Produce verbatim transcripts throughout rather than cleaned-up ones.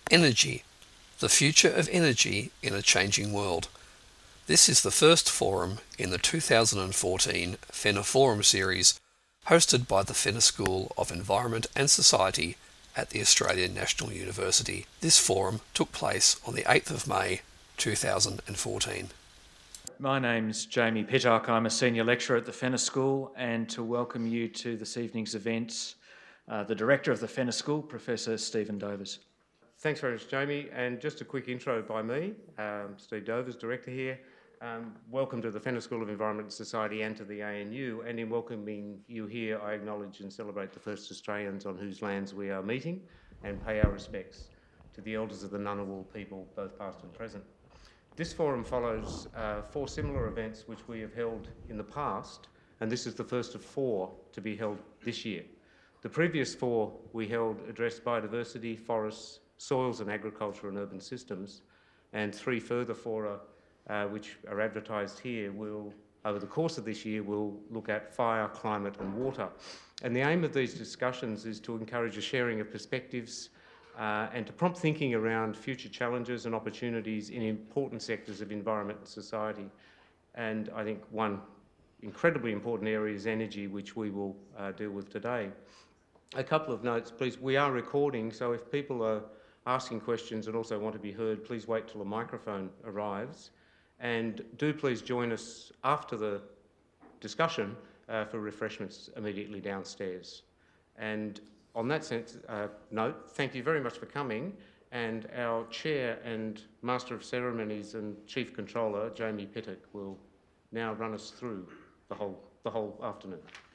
Energy, the future of energy in a changing world. This is the first forum in the two thousand fourteen Fenner Forum series, hosted by the Fenner School of Environment and Society at the Australian National University. This forum took place on the eighth of May two thousand fourteen. My name's Jamie Pittock. I'm a senior lecturer at the Fenner School, and to welcome you to this evening's events, uh, the director of the Fenner School, Professor Stephen Dovers. Thanks very much, Jamie. And just a quick intro by me, um, Steve Dovers, director here. Um, welcome to the Fenner School of Environment and Society and to the A N U. And in welcoming you here, I acknowledge and celebrate the first Australians on whose lands we are meeting and pay our respects to the elders of the Ngunnawal people, both past and present. This forum follows uh, four similar events which we have held in the past, and this is the first of four to be held this year. The previous four we held addressed biodiversity, forests, soils and agriculture and urban systems, and three further fora uh, which are advertised here will, over the course of this year, will look at fire, climate and water. And the aim of these discussions is to encourage a sharing of perspectives Uh, and to prompt thinking around future challenges and opportunities in important sectors of environment and society. And I think one incredibly important area is energy, which we will uh, deal with today. A couple of notes, please. We are recording, so if people are asking questions and also want to be heard, please wait till the microphone arrives. And do please join us after the discussion uh, for refreshments immediately downstairs. And on that sense, uh, note, thank you very much for coming, and our Chair and Master of Ceremonies and Chief Controller, Jamie Pittock, will now run us through the whole, the whole afternoon.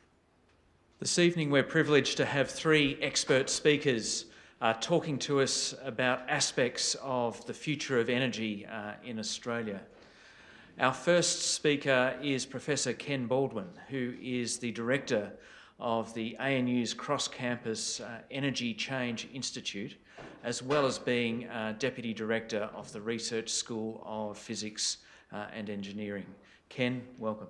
This evening we're privileged to have three expert speakers uh, talking to us about aspects of the future of energy uh, in Australia. Our first speaker is Professor Ken Baldwin, who is the Director of the A N U's Cross-Campus uh, Energy Change Institute, as well as being uh, Deputy Director of the Research School of Physics uh, and Engineering. Ken, welcome.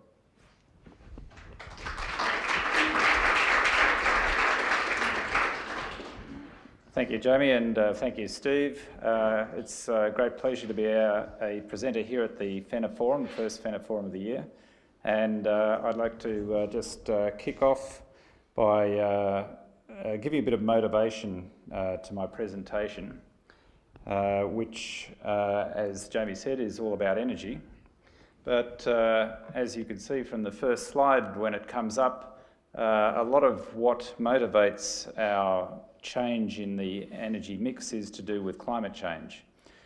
Thank you, Jamie, and uh, thank you, Steve. Uh, it's a great pleasure to be a, a presenter here at the Fenner Forum, the first Fenner Forum of the year. And uh, I'd like to uh, just uh, kick off by uh, uh, giving a bit of motivation uh, to my presentation, uh, which, uh, as Jamie said, is all about energy. But uh, as you can see from the first slide, when it comes up, uh, a lot of what motivates our change in the energy mix is to do with climate change.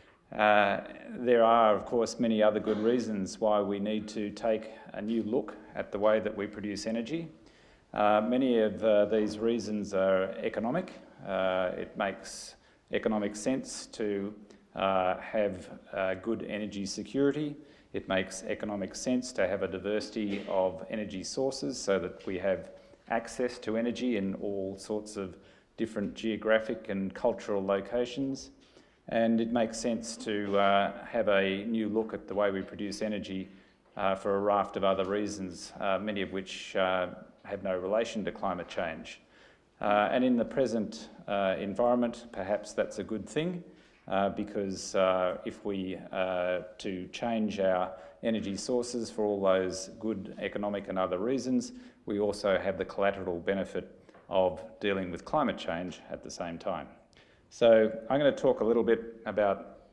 Uh, there are, of course, many other good reasons why we need to take a new look at the way that we produce energy. Uh, many of uh, these reasons are economic. Uh, it makes economic sense to uh, have uh, good energy security. It makes economic sense to have a diversity of energy sources so that we have access to energy in all sorts of different geographic and cultural locations. And it makes sense to uh, have a new look at the way we produce energy uh, for a raft of other reasons, uh, many of which uh, have no relation to climate change. Uh, and in the present uh, environment, perhaps that's a good thing, uh, because uh, if we uh, to change our energy sources for all those good economic and other reasons, we also have the collateral benefit of dealing with climate change at the same time. So I'm going to talk a little bit about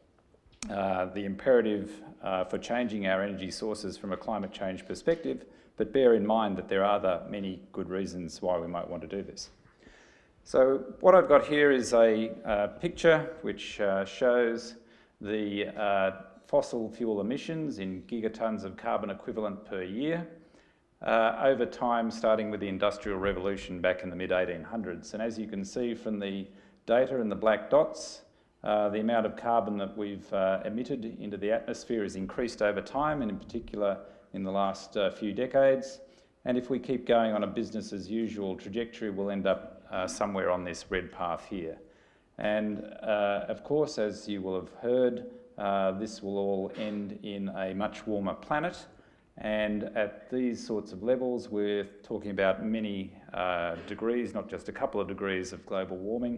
uh, the imperative uh, for changing our energy sources from a climate change perspective, but bear in mind that there are other many good reasons why we might want to do this. So what I've got here is a uh, picture which uh, shows the uh, fossil fuel emissions in gigatons of carbon equivalent per year uh, over time, starting with the Industrial Revolution back in the mid eighteen hundreds. And as you can see from the data in the black dots, uh, the amount of carbon that we've uh, emitted into the atmosphere has increased over time, and in particular in the last uh, few decades. And if we keep going on a business as usual trajectory, we'll end up uh, somewhere on this red path here. And uh, of course, as you will have heard, uh, this will all end in a much warmer planet. And at these sorts of levels, we're talking about many uh, degrees, not just a couple of degrees of global warming.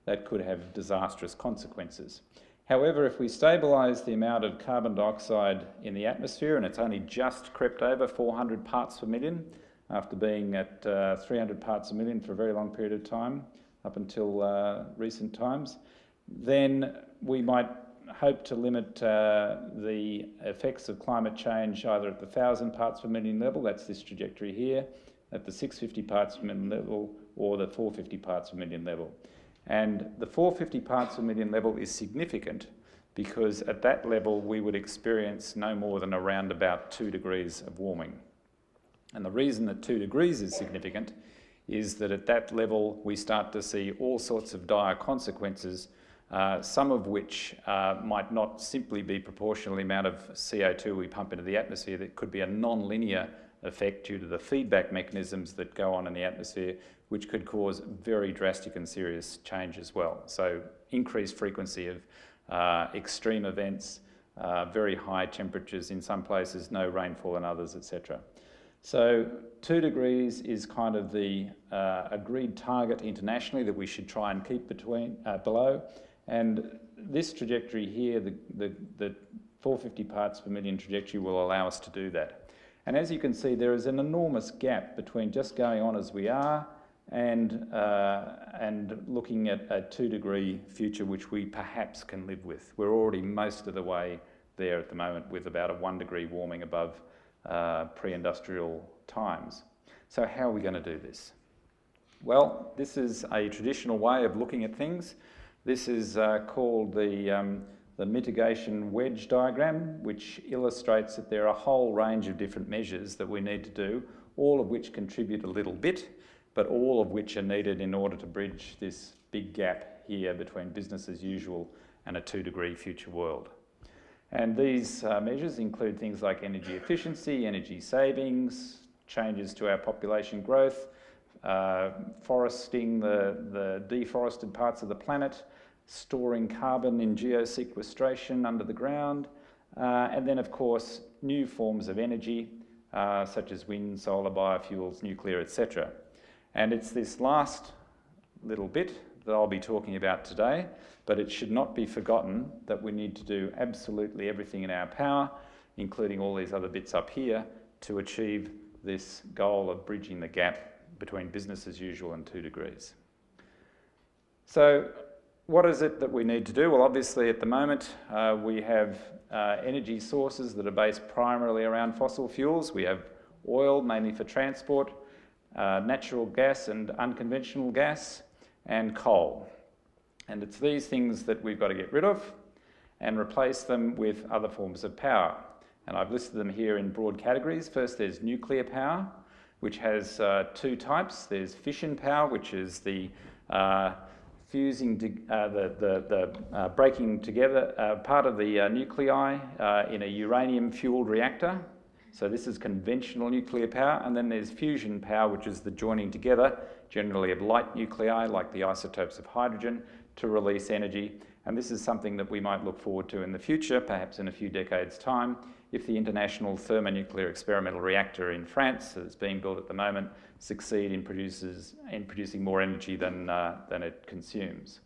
that could have disastrous consequences. However, if we stabilise the amount of carbon dioxide in the atmosphere, and it's only just crept over four hundred parts per million after being at uh, three hundred parts per million for a very long period of time, up until uh, recent times, then we might hope to limit uh, the effects of climate change either at the one thousand parts per million level, that's this trajectory here, at the six hundred fifty parts per million level, or the four hundred fifty parts per million level. And the four hundred fifty parts per million level is significant because at that level we would experience no more than around about two degrees of warming. And the reason that two degrees is significant is that at that level we start to see all sorts of dire consequences, uh, some of which uh, might not simply be proportional to the amount of C O two we pump into the atmosphere. That could be a non-linear effect due to the feedback mechanisms that go on in the atmosphere, which could cause very drastic and serious change as well. So increased frequency of uh, extreme events, uh, very high temperatures in some places, no rainfall in others, et cetera. So two degrees is kind of the uh, agreed target internationally that we should try and keep between uh, below. And this trajectory here, the, the, the four hundred fifty parts per million trajectory, will allow us to do that. And as you can see, there is an enormous gap between just going on as we are and, uh, and looking at a two degree future which we perhaps can live with. We're already most of the way there at the moment with about a one degree warming above uh, pre-industrial times. So how are we going to do this? Well, this is a traditional way of looking at things. This is uh, called the um, the mitigation wedge diagram, which illustrates that there are a whole range of different measures that we need to do, all of which contribute a little bit, but all of which are needed in order to bridge this big gap here between business as usual and a two degree future world. And these uh, measures include things like energy efficiency, energy savings, changes to our population growth, uh, foresting the, the deforested parts of the planet, storing carbon in geosequestration under the ground, uh, and then of course new forms of energy uh, such as wind, solar, biofuels, nuclear, et cetera. And it's this last little bit that I'll be talking about today, but it should not be forgotten that we need to do absolutely everything in our power, including all these other bits up here, to achieve this goal of bridging the gap between business as usual and two degrees. So what is it that we need to do? Well, obviously at the moment uh, we have uh, energy sources that are based primarily around fossil fuels. We have oil, mainly for transport, uh, natural gas and unconventional gas, and coal. And it's these things that we've got to get rid of and replace them with other forms of power. And I've listed them here in broad categories. First, there's nuclear power, which has uh, two types. There's fission power, which is the uh, fusing, to, uh, the, the, the uh, breaking together uh, part of the uh, nuclei uh, in a uranium-fueled reactor. So this is conventional nuclear power. And then there's fusion power, which is the joining together, generally of light nuclei, like the isotopes of hydrogen, to release energy. And this is something that we might look forward to in the future, perhaps in a few decades' time, if the International Thermonuclear Experimental Reactor in France, that's being built at the moment, succeed in, produces, in producing more energy than, uh, than it consumes.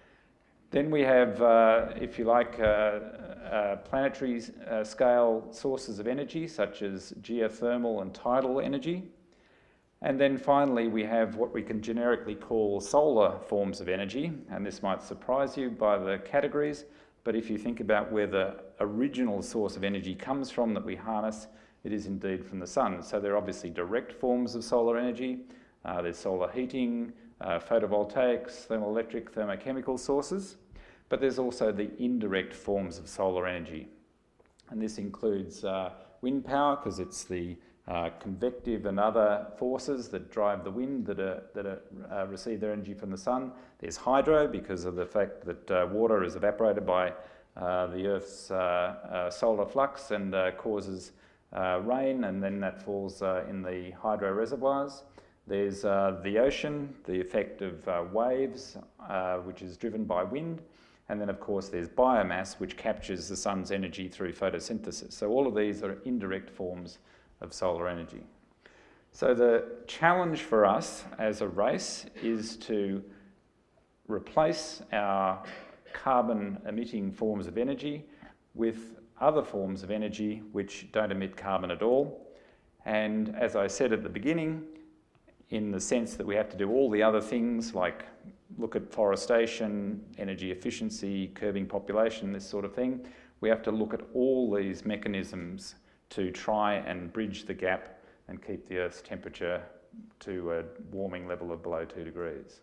Then we have, uh, if you like, uh, uh, planetary uh, scale sources of energy, such as geothermal and tidal energy. And then finally, we have what we can generically call solar forms of energy, and this might surprise you by the categories, but if you think about where the original source of energy comes from that we harness, it is indeed from the sun. So there are obviously direct forms of solar energy. Uh, there's solar heating, uh, photovoltaics, thermoelectric, thermochemical sources, but there's also the indirect forms of solar energy. And this includes uh, wind power, because it's the uh, convective and other forces that drive the wind that, are, that are, uh, receive their energy from the sun. There's hydro, because of the fact that uh, water is evaporated by uh, the Earth's uh, uh, solar flux and uh, causes uh, rain, and then that falls uh, in the hydro reservoirs. There's uh, the ocean, the effect of uh, waves, uh, which is driven by wind. And then, of course, there's biomass, which captures the sun's energy through photosynthesis. So all of these are indirect forms of solar energy. So the challenge for us as a race is to replace our carbon-emitting forms of energy with other forms of energy which don't emit carbon at all. And as I said at the beginning, in the sense that we have to do all the other things like look at forestation, energy efficiency, curbing population, this sort of thing, we have to look at all these mechanisms to try and bridge the gap and keep the Earth's temperature to a warming level of below two degrees.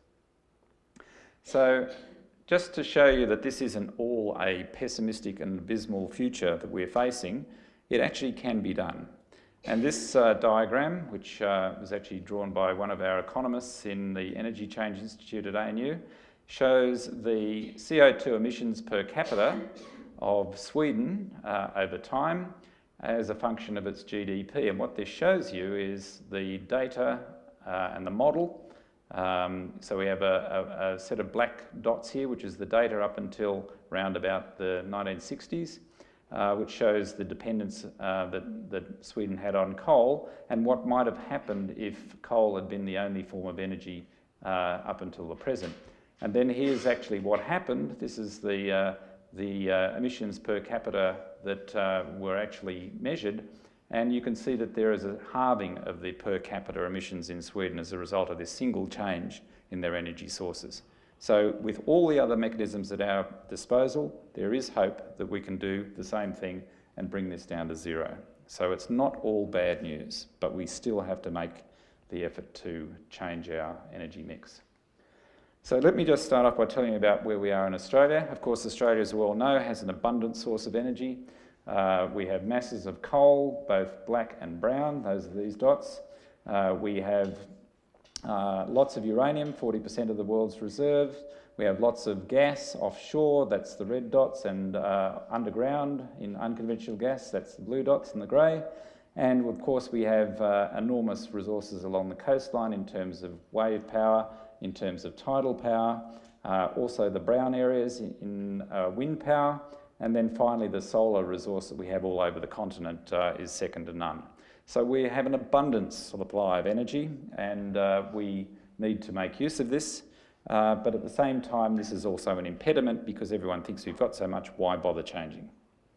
So just to show you that this isn't all a pessimistic and abysmal future that we're facing, it actually can be done. And this uh, diagram, which uh, was actually drawn by one of our economists in the Energy Change Institute at A N U, shows the C O two emissions per capita of Sweden uh, over time as a function of its G D P. And what this shows you is the data uh, and the model. Um, so we have a, a, a set of black dots here, which is the data up until around about the nineteen sixties. Uh, which shows the dependence uh, that, that Sweden had on coal and what might have happened if coal had been the only form of energy uh, up until the present. And then here's actually what happened. This is the, uh, the uh, emissions per capita that uh, were actually measured, and you can see that there is a halving of the per capita emissions in Sweden as a result of this single change in their energy sources. So with all the other mechanisms at our disposal, there is hope that we can do the same thing and bring this down to zero. So it's not all bad news, but we still have to make the effort to change our energy mix. So let me just start off by telling you about where we are in Australia. Of course, Australia, as we all know, has an abundant source of energy. Uh, we have masses of coal, both black and brown, those are these dots. Uh, we have Uh, lots of uranium, forty percent of the world's reserves. We have lots of gas offshore, that's the red dots, and uh, underground in unconventional gas, that's the blue dots and the grey. And of course we have uh, enormous resources along the coastline in terms of wave power, in terms of tidal power, uh, also the brown areas in, in uh, wind power, and then finally the solar resource that we have all over the continent uh, is second to none. So we have an abundance supply of energy, and uh, we need to make use of this. Uh, but at the same time, this is also an impediment because everyone thinks we've got so much, why bother changing?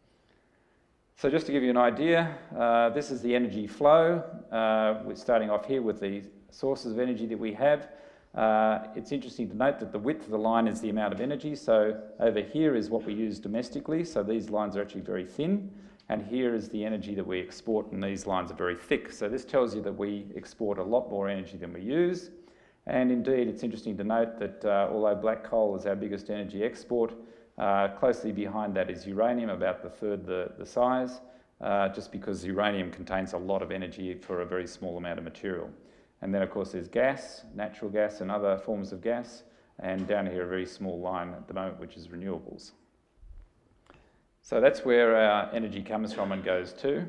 So just to give you an idea, uh, this is the energy flow. Uh, we're starting off here with the sources of energy that we have. Uh, it's interesting to note that the width of the line is the amount of energy. So over here is what we use domestically. So these lines are actually very thin. And here is the energy that we export, and these lines are very thick. So this tells you that we export a lot more energy than we use. And indeed, it's interesting to note that uh, although black coal is our biggest energy export, uh, closely behind that is uranium, about the third the, the size, uh, just because uranium contains a lot of energy for a very small amount of material. And then, of course, there's gas, natural gas and other forms of gas, and down here a very small line at the moment, which is renewables. So that's where our energy comes from and goes to.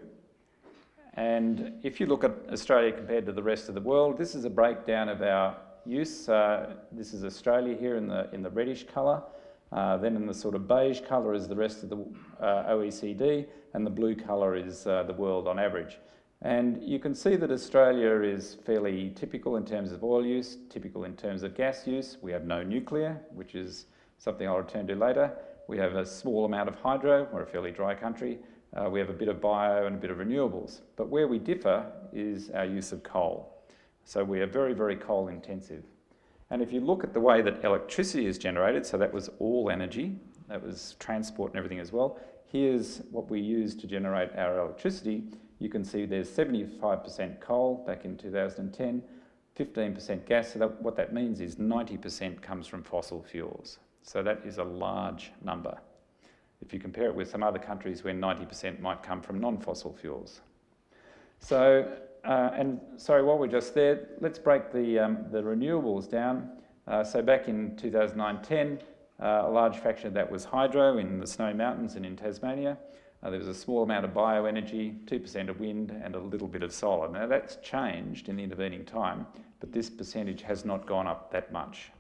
And if you look at Australia compared to the rest of the world, this is a breakdown of our use. Uh, this is Australia here in the, in the reddish colour. Uh, then in the sort of beige colour is the rest of the uh, O E C D, and the blue colour is uh, the world on average. And you can see that Australia is fairly typical in terms of oil use, typical in terms of gas use. We have no nuclear, which is something I'll return to later. We have a small amount of hydro. We're a fairly dry country. Uh, we have a bit of bio and a bit of renewables. But where we differ is our use of coal. So we are very, very coal intensive. And if you look at the way that electricity is generated, so that was all energy, that was transport and everything as well. Here's what we use to generate our electricity. You can see there's seventy-five percent coal back in two thousand ten, fifteen percent gas. So that, what that means is ninety percent comes from fossil fuels. So that is a large number. If you compare it with some other countries where ninety percent might come from non-fossil fuels. So, uh, and sorry, while we're just there, let's break the, um, the renewables down. Uh, so back in two thousand nine ten, uh, a large fraction of that was hydro in the Snowy Mountains and in Tasmania. Uh, there was a small amount of bioenergy, two percent of wind, and a little bit of solar. Now that's changed in the intervening time, but this percentage has not gone up that much.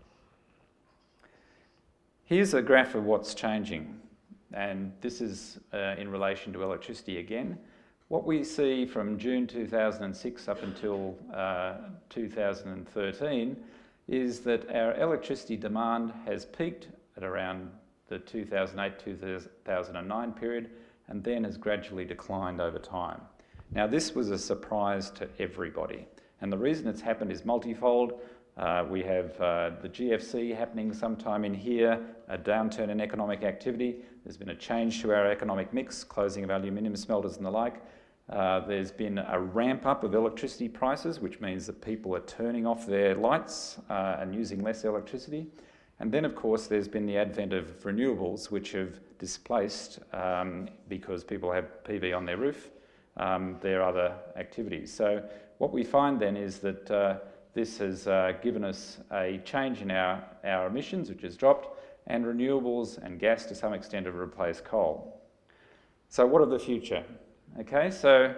Here's a graph of what's changing, and this is uh, in relation to electricity again. What we see from June two thousand six up until uh, two thousand thirteen is that our electricity demand has peaked at around the two thousand eight to two thousand nine period and then has gradually declined over time. Now, this was a surprise to everybody, and the reason it's happened is multifold. Uh, we have uh, the G F C happening sometime in here, a downturn in economic activity. There's been a change to our economic mix, closing of aluminium smelters and the like. Uh, there's been a ramp up of electricity prices, which means that people are turning off their lights uh, and using less electricity. And then, of course, there's been the advent of renewables, which have displaced, um, because people have P V on their roof, um, their other activities. So what we find then is that uh, this has uh, given us a change in our, our emissions, which has dropped, and renewables and gas to some extent have replaced coal. So what of the future? Okay, so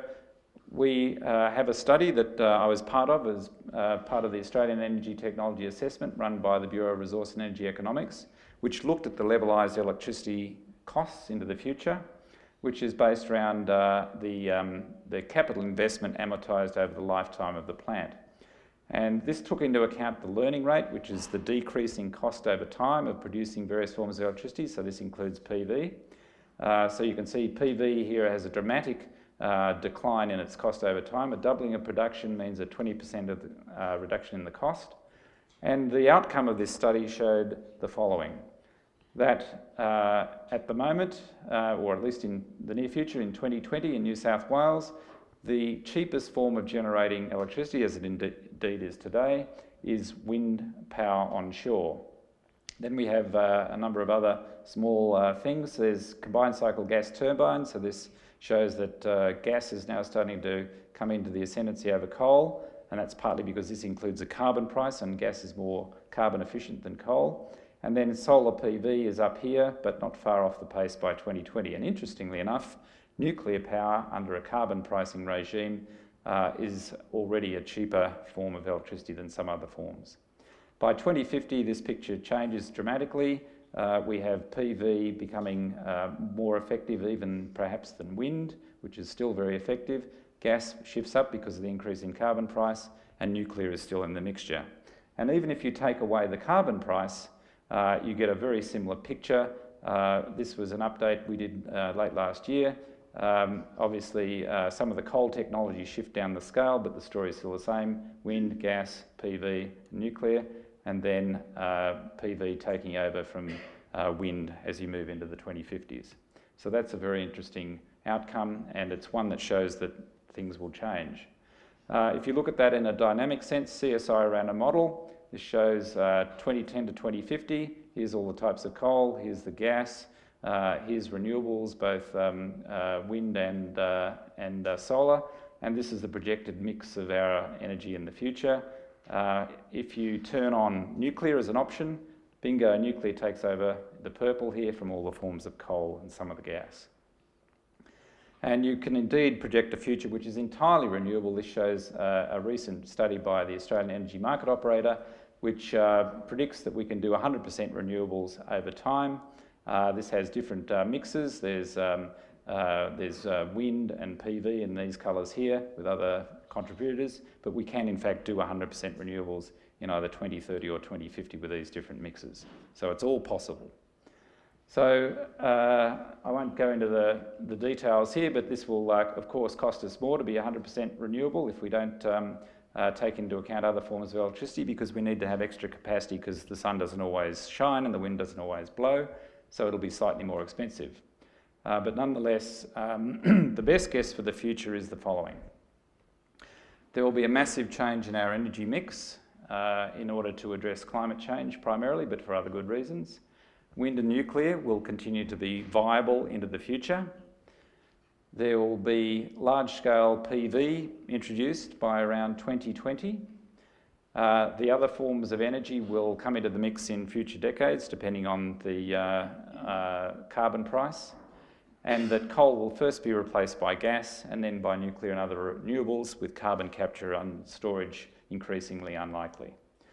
we uh, have a study that uh, I was part of as uh, part of the Australian Energy Technology Assessment run by the Bureau of Resource and Energy Economics, which looked at the levelised electricity costs into the future, which is based around uh, the, um, the capital investment amortised over the lifetime of the plant. And this took into account the learning rate, which is the decreasing cost over time of producing various forms of electricity, so this includes P V. Uh, so you can see P V here has a dramatic uh, decline in its cost over time. A doubling of production means a twenty percent of the, uh, reduction in the cost. And the outcome of this study showed the following, that uh, at the moment, uh, or at least in the near future, in twenty twenty in New South Wales, the cheapest form of generating electricity, as it indeed is today, is wind power onshore. Then we have uh, a number of other small uh, things. There's combined cycle gas turbines, so this shows that uh, gas is now starting to come into the ascendancy over coal, and that's partly because this includes a carbon price, and gas is more carbon efficient than coal. And then solar P V is up here, but not far off the pace by twenty twenty. And interestingly enough, nuclear power under a carbon pricing regime uh, is already a cheaper form of electricity than some other forms. By twenty fifty, this picture changes dramatically. Uh, we have P V becoming uh, more effective even perhaps than wind, which is still very effective. Gas shifts up because of the increase in carbon price, and nuclear is still in the mixture. And even if you take away the carbon price, uh, you get a very similar picture. Uh, this was an update we did uh, late last year. Um, obviously, uh, some of the coal technologies shift down the scale, but the story is still the same: wind, gas, P V, nuclear, and then uh, P V taking over from uh, wind as you move into the twenty fifties. So that's a very interesting outcome, and it's one that shows that things will change. Uh, if you look at that in a dynamic sense, C S I ran a model. This shows uh, twenty ten to twenty fifty. Here's all the types of coal, here's the gas. Uh, here's renewables, both um, uh, wind and, uh, and uh, solar, and this is the projected mix of our energy in the future. Uh, if you turn on nuclear as an option, bingo, nuclear takes over the purple here from all the forms of coal and some of the gas. And you can indeed project a future which is entirely renewable. This shows uh, a recent study by the Australian Energy Market Operator, which uh, predicts that we can do one hundred percent renewables over time. Uh, this has different uh, mixes. There's, um, uh, there's uh, wind and P V in these colours here with other contributors, but we can in fact do one hundred percent renewables in either twenty thirty or twenty fifty with these different mixes. So it's all possible. So uh, I won't go into the, the details here, but this will uh, of course cost us more to be one hundred percent renewable if we don't um, uh, take into account other forms of electricity, because we need to have extra capacity because the sun doesn't always shine and the wind doesn't always blow. So it'll be slightly more expensive. Uh, but nonetheless, um, the best guess for the future is the following. There will be a massive change in our energy mix uh, in order to address climate change primarily, but for other good reasons. Wind and nuclear will continue to be viable into the future. There will be large-scale P V introduced by around twenty twenty. Uh, the other forms of energy will come into the mix in future decades, depending on the uh, uh, carbon price, and that coal will first be replaced by gas and then by nuclear and other renewables, with carbon capture and storage increasingly unlikely.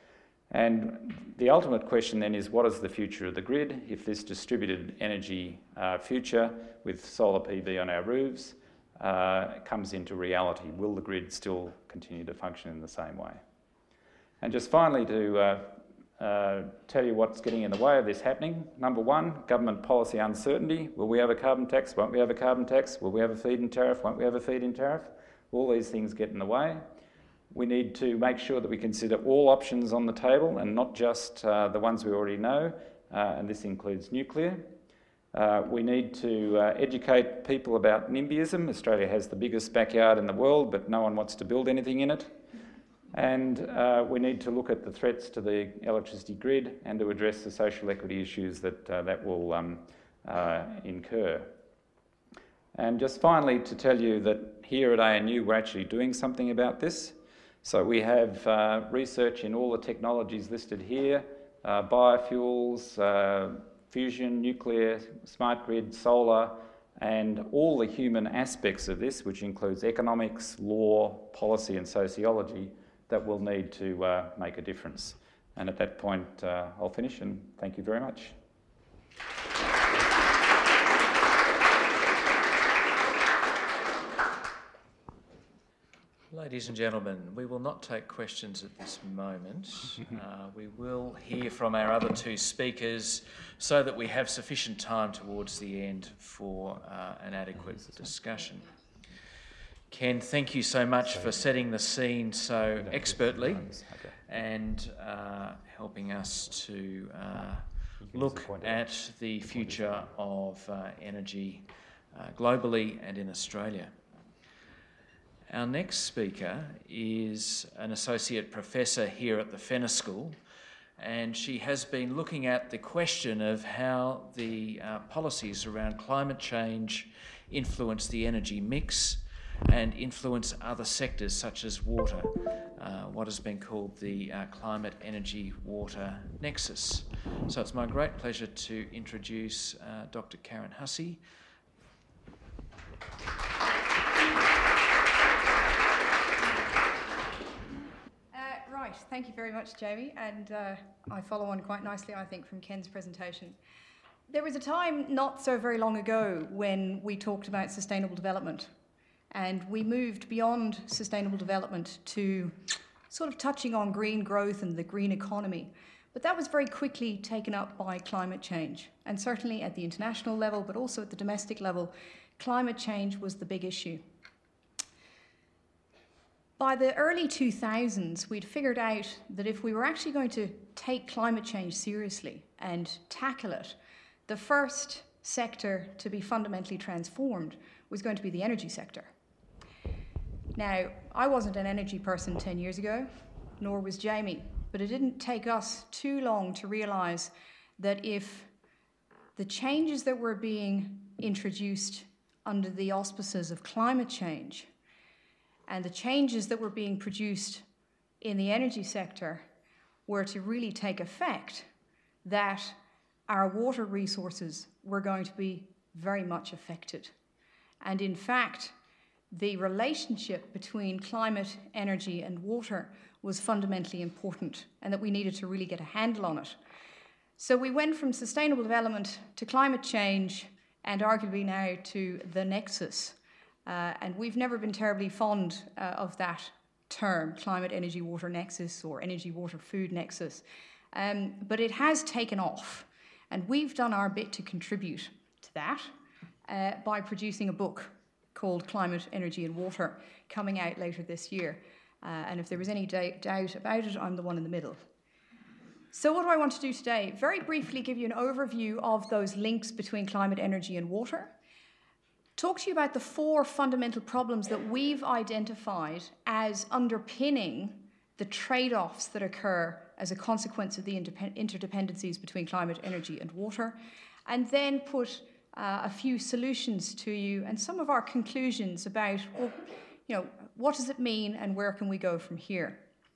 And the ultimate question then is, what is the future of the grid if this distributed energy uh, future with solar P V on our roofs uh, comes into reality? Will the grid still continue to function in the same way? And just finally to uh, uh, tell you what's getting in the way of this happening. Number one, government policy uncertainty. Will we have a carbon tax? Won't we have a carbon tax? Will we have a feed-in tariff? Won't we have a feed-in tariff? All these things get in the way. We need to make sure that we consider all options on the table and not just uh, the ones we already know, uh, and this includes nuclear. Uh, we need to uh, educate people about NIMBYism. Australia has the biggest backyard in the world, but no one wants to build anything in it. And uh, we need to look at the threats to the electricity grid and to address the social equity issues that uh, that will um, uh, incur. And just finally to tell you that here at A N U we're actually doing something about this. So we have uh, research in all the technologies listed here, uh, biofuels, uh, fusion, nuclear, smart grid, solar, and all the human aspects of this, which includes economics, law, policy and sociology, that will need to uh, make a difference. And at that point, uh, I'll finish, and thank you very much. Ladies and gentlemen, we will not take questions at this moment. Uh, we will hear from our other two speakers so that we have sufficient time towards the end for uh, an adequate discussion. Ken, thank you so much for setting the scene so expertly and uh, helping us to uh, look at the future of uh, energy uh, globally and in Australia. Our next speaker is an associate professor here at the Fenner School, and she has been looking at the question of how the uh, policies around climate change influence the energy mix and influence other sectors such as water, uh, what has been called the uh, climate energy water nexus. So it's my great pleasure to introduce uh, Doctor Karen Hussey. Right, thank you very much, Jamie, and uh, I follow on quite nicely, I think, from Ken's presentation. There was a time not so very long ago when we talked about sustainable development, and we moved beyond sustainable development to sort of touching on green growth and the green economy. But that was very quickly taken up by climate change, and certainly at the international level, but also at the domestic level, climate change was the big issue. By the early two thousands, we'd figured out that if we were actually going to take climate change seriously and tackle it, the first sector to be fundamentally transformed was going to be the energy sector. Now, I wasn't an energy person ten years ago, nor was Jamie, but it didn't take us too long to realise that if the changes that were being introduced under the auspices of climate change and the changes that were being produced in the energy sector were to really take effect, that our water resources were going to be very much affected. And in fact, the relationship between climate, energy and water was fundamentally important, and that we needed to really get a handle on it. So we went from sustainable development to climate change, and arguably now to the nexus. Uh, and we've never been terribly fond uh, of that term, climate, energy, water nexus, or energy, water, food nexus. Um, but it has taken off, and we've done our bit to contribute to that uh, by producing a book called Climate, Energy and Water, coming out later this year. Uh, and if there was any da- doubt about it, I'm the one in the middle. So what do I want to do today? Very briefly give you an overview of those links between climate, energy and water. Talk to you about the four fundamental problems that we've identified as underpinning the trade-offs that occur as a consequence of the interdependencies between climate, energy and water, and then put uh, a few solutions to you and some of our conclusions about, well, you know, what does it mean and where can we go from here?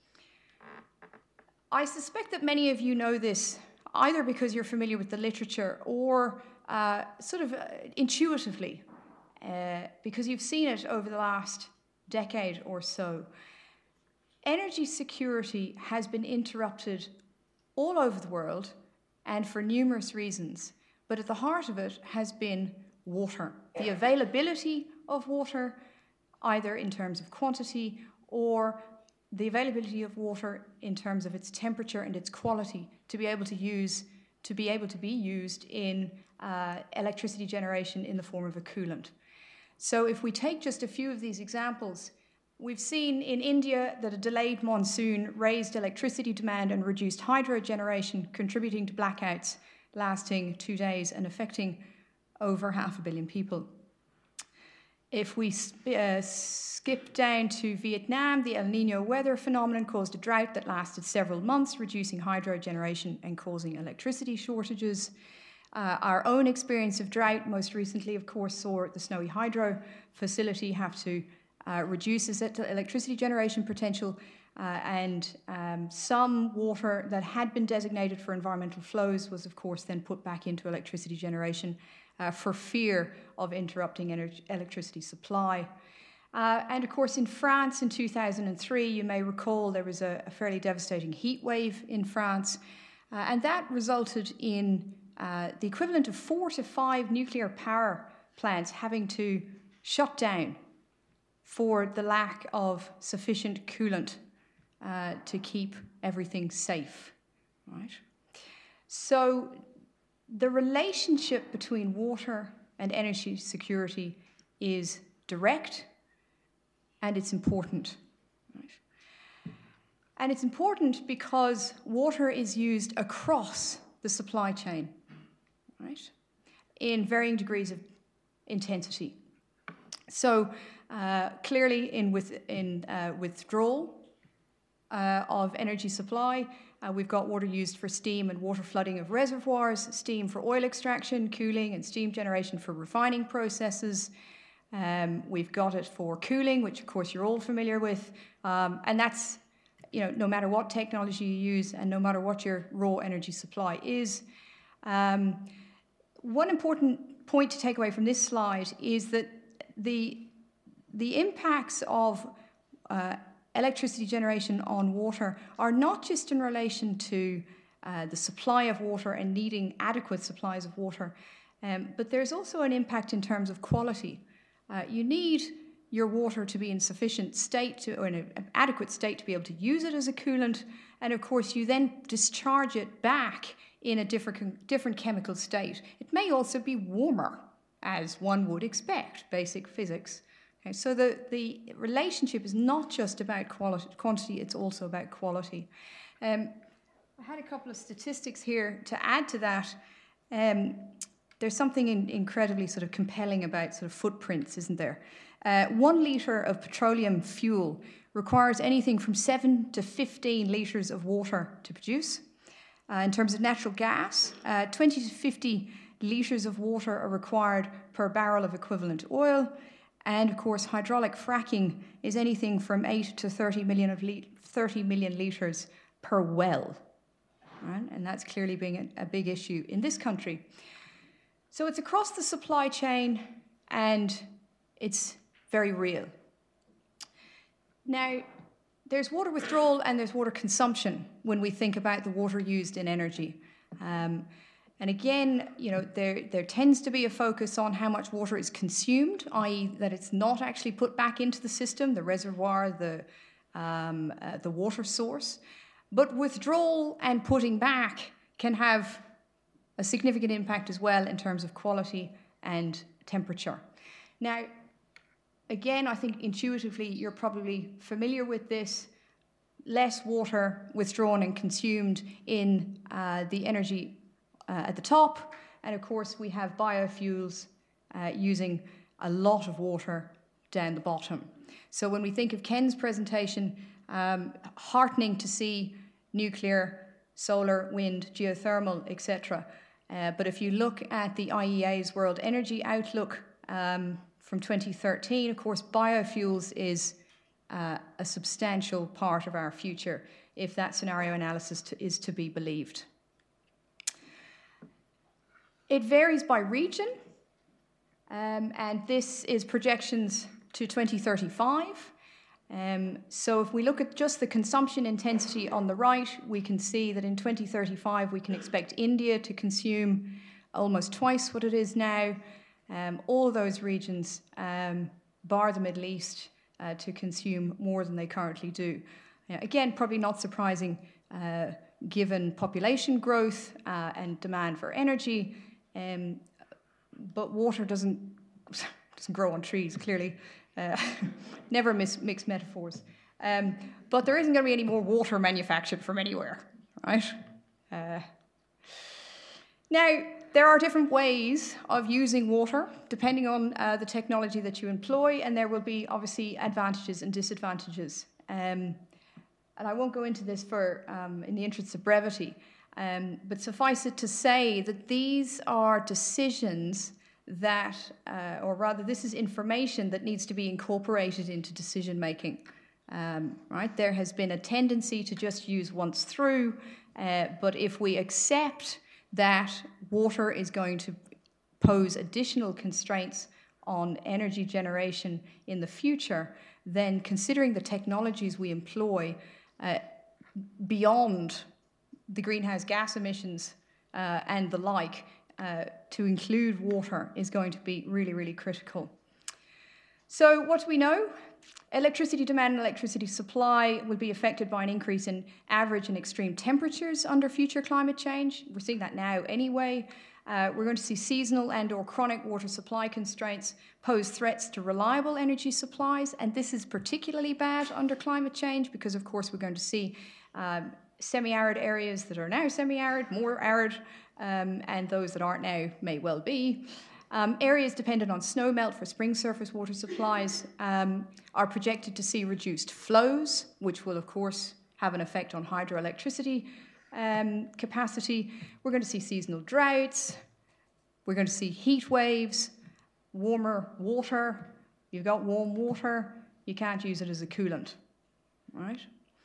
I suspect that many of you know this either because you're familiar with the literature or uh, sort of uh, intuitively. Uh, because you've seen it over the last decade or so. Energy security has been interrupted all over the world and for numerous reasons, but at the heart of it has been water. The availability of water, either in terms of quantity or the availability of water in terms of its temperature and its quality to be able to use, to be able to be used in uh, electricity generation in the form of a coolant. So if we take just a few of these examples, we've seen in India that a delayed monsoon raised electricity demand and reduced hydro generation, contributing to blackouts lasting two days and affecting over half a billion people. If we uh, skip down to Vietnam, the El Niño weather phenomenon caused a drought that lasted several months, reducing hydro generation and causing electricity shortages. Uh, our own experience of drought, most recently, of course, saw the Snowy Hydro facility have to uh, reduce its electricity generation potential, uh, and um, some water that had been designated for environmental flows was, of course, then put back into electricity generation uh, for fear of interrupting energy, electricity supply. Uh, and, of course, in France in two thousand three, you may recall there was a, a fairly devastating heat wave in France, uh, and that resulted in Uh, the equivalent of four to five nuclear power plants having to shut down for the lack of sufficient coolant uh, to keep everything safe, right? So the relationship between water and energy security is direct, and it's important, right? And it's important because water is used across the supply chain, right, in varying degrees of intensity. So uh, clearly in, with, in uh, withdrawal uh, of energy supply, uh, we've got water used for steam and water flooding of reservoirs, steam for oil extraction, cooling, and steam generation for refining processes. Um, we've got it for cooling, which of course you're all familiar with, um, and that's, you know, no matter what technology you use and no matter what your raw energy supply is. Um, one important point to take away from this slide is that the, the impacts of uh, electricity generation on water are not just in relation to uh, the supply of water and needing adequate supplies of water, um, but there's also an impact in terms of quality. Uh, you need your water to be in sufficient state to, or in an adequate state to be able to use it as a coolant, and of course you then discharge it back in a different, different chemical state. It may also be warmer, as one would expect, basic physics. Okay, so the, the relationship is not just about quality, quantity, it's also about quality. Um, I had a couple of statistics here to add to that. Um, there's something in, incredibly sort of compelling about sort of footprints, isn't there? Uh, one litre of petroleum fuel requires anything from seven to fifteen litres of water to produce. Uh, in terms of natural gas, uh, twenty to fifty litres of water are required per barrel of equivalent oil. And of course, hydraulic fracking is anything from eight to thirty million, of le- thirty million litres per well. Right? And that's clearly being a, a big issue in this country. So it's across the supply chain and it's very real. Now, there's water withdrawal and there's water consumption when we think about the water used in energy. Um, and again, you know, there, there tends to be a focus on how much water is consumed, that is that it's not actually put back into the system, the reservoir, the, um, uh, the water source. But withdrawal and putting back can have a significant impact as well in terms of quality and temperature. Now, again, I think intuitively you're probably familiar with this. Less water withdrawn and consumed in uh, the energy uh, at the top. And of course, we have biofuels uh, using a lot of water down the bottom. So when we think of Ken's presentation, um, heartening to see nuclear, solar, wind, geothermal, et cetera. Uh, but if you look at the I E A's World Energy Outlook, um, from twenty thirteen, of course, biofuels is uh, a substantial part of our future, if that scenario analysis to, is to be believed. It varies by region, um, and this is projections to twenty thirty-five. Um, so if we look at just the consumption intensity on the right, we can see that in twenty thirty-five we can expect India to consume almost twice what it is now. Um, all those regions, um, bar the Middle East, uh, to consume more than they currently do. Yeah, again, probably not surprising uh, given population growth uh, and demand for energy, um, but water doesn't, doesn't grow on trees, clearly. Uh, never mis- mix metaphors. Um, but there isn't going to be any more water manufactured from anywhere, right? Uh, now, there are different ways of using water, depending on uh, the technology that you employ, and there will be obviously advantages and disadvantages. Um, and I won't go into this for um, in the interest of brevity, um, but suffice it to say that these are decisions that, uh, or rather, this is information that needs to be incorporated into decision making. Um, right? There has been a tendency to just use once through, uh, but if we accept that water is going to pose additional constraints on energy generation in the future, then considering the technologies we employ uh, beyond the greenhouse gas emissions uh, and the like, uh, to include water is going to be really, really critical. So what do we know? Electricity demand and electricity supply will be affected by an increase in average and extreme temperatures under future climate change. We're seeing that now anyway. Uh, we're going to see seasonal and or chronic water supply constraints pose threats to reliable energy supplies, and this is particularly bad under climate change because, of course, we're going to see um, semi-arid areas that are now semi-arid, more arid, um, and those that aren't now may well be. Um, areas dependent on snowmelt for spring surface water supplies um, are projected to see reduced flows, which will, of course, have an effect on hydroelectricity um, capacity. We're going to see seasonal droughts. We're going to see heat waves, warmer water. You've got warm water, you can't use it as a coolant, right?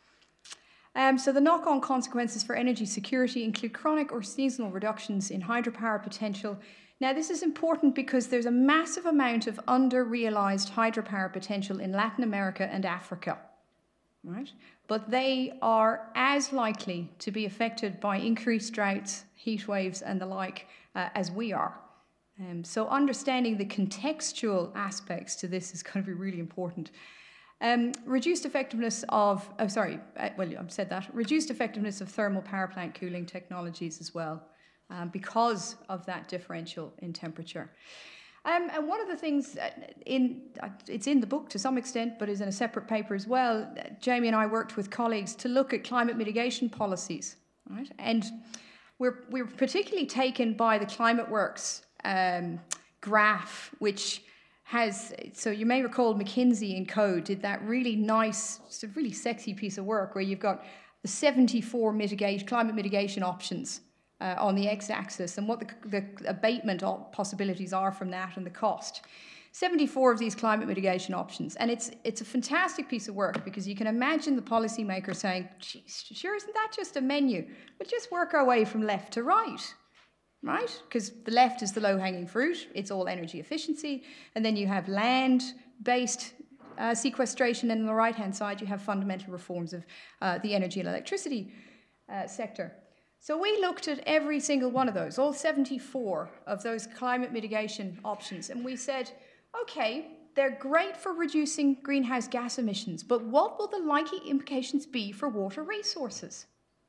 Um, so the knock-on consequences for energy security include chronic or seasonal reductions in hydropower potential. Now, this is important because there's a massive amount of under-realised hydropower potential in Latin America and Africa, right? But they are as likely to be affected by increased droughts, heat waves, and the like uh, as we are. Um, so understanding the contextual aspects to this is going to be really important. Um, reduced effectiveness of, oh, sorry, uh, well, I've said that. Reduced effectiveness of thermal power plant cooling technologies as well. Um, because of that differential in temperature. Um, and one of the things, in it's in the book to some extent, but is in a separate paper as well, Jamie and I worked with colleagues to look at climate mitigation policies, right? And we're, we're particularly taken by the ClimateWorks um, graph, which has, so you may recall McKinsey and Co. did that really nice, it's a really sexy piece of work where you've got the seventy-four mitigate, climate mitigation options Uh, on the x-axis and what the, the abatement possibilities are from that and the cost. seventy-four of these climate mitigation options. And it's it's a fantastic piece of work because you can imagine the policymaker saying, geez, sure, isn't that just a menu? We'll just work our way from left to right, right? Because the left is the low-hanging fruit. It's all energy efficiency. And then you have land-based uh, sequestration. And on the right-hand side, you have fundamental reforms of uh, the energy and electricity uh, sector. So we looked at every single one of those, all seventy-four of those climate mitigation options, and we said, okay, they're great for reducing greenhouse gas emissions, but what will the likely implications be for water resources?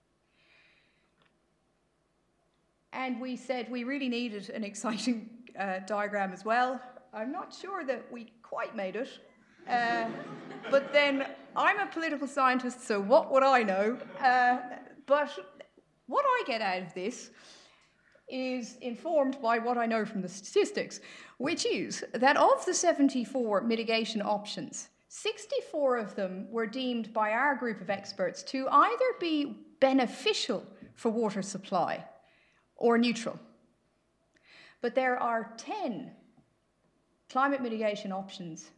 And we said we really needed an exciting uh, diagram as well. I'm not sure that we quite made it, uh, but then I'm a political scientist, so what would I know? Uh, but what I get out of this is informed by what I know from the statistics, which is that of the seventy-four mitigation options, sixty-four of them were deemed by our group of experts to either be beneficial for water supply or neutral. But there are ten climate mitigation options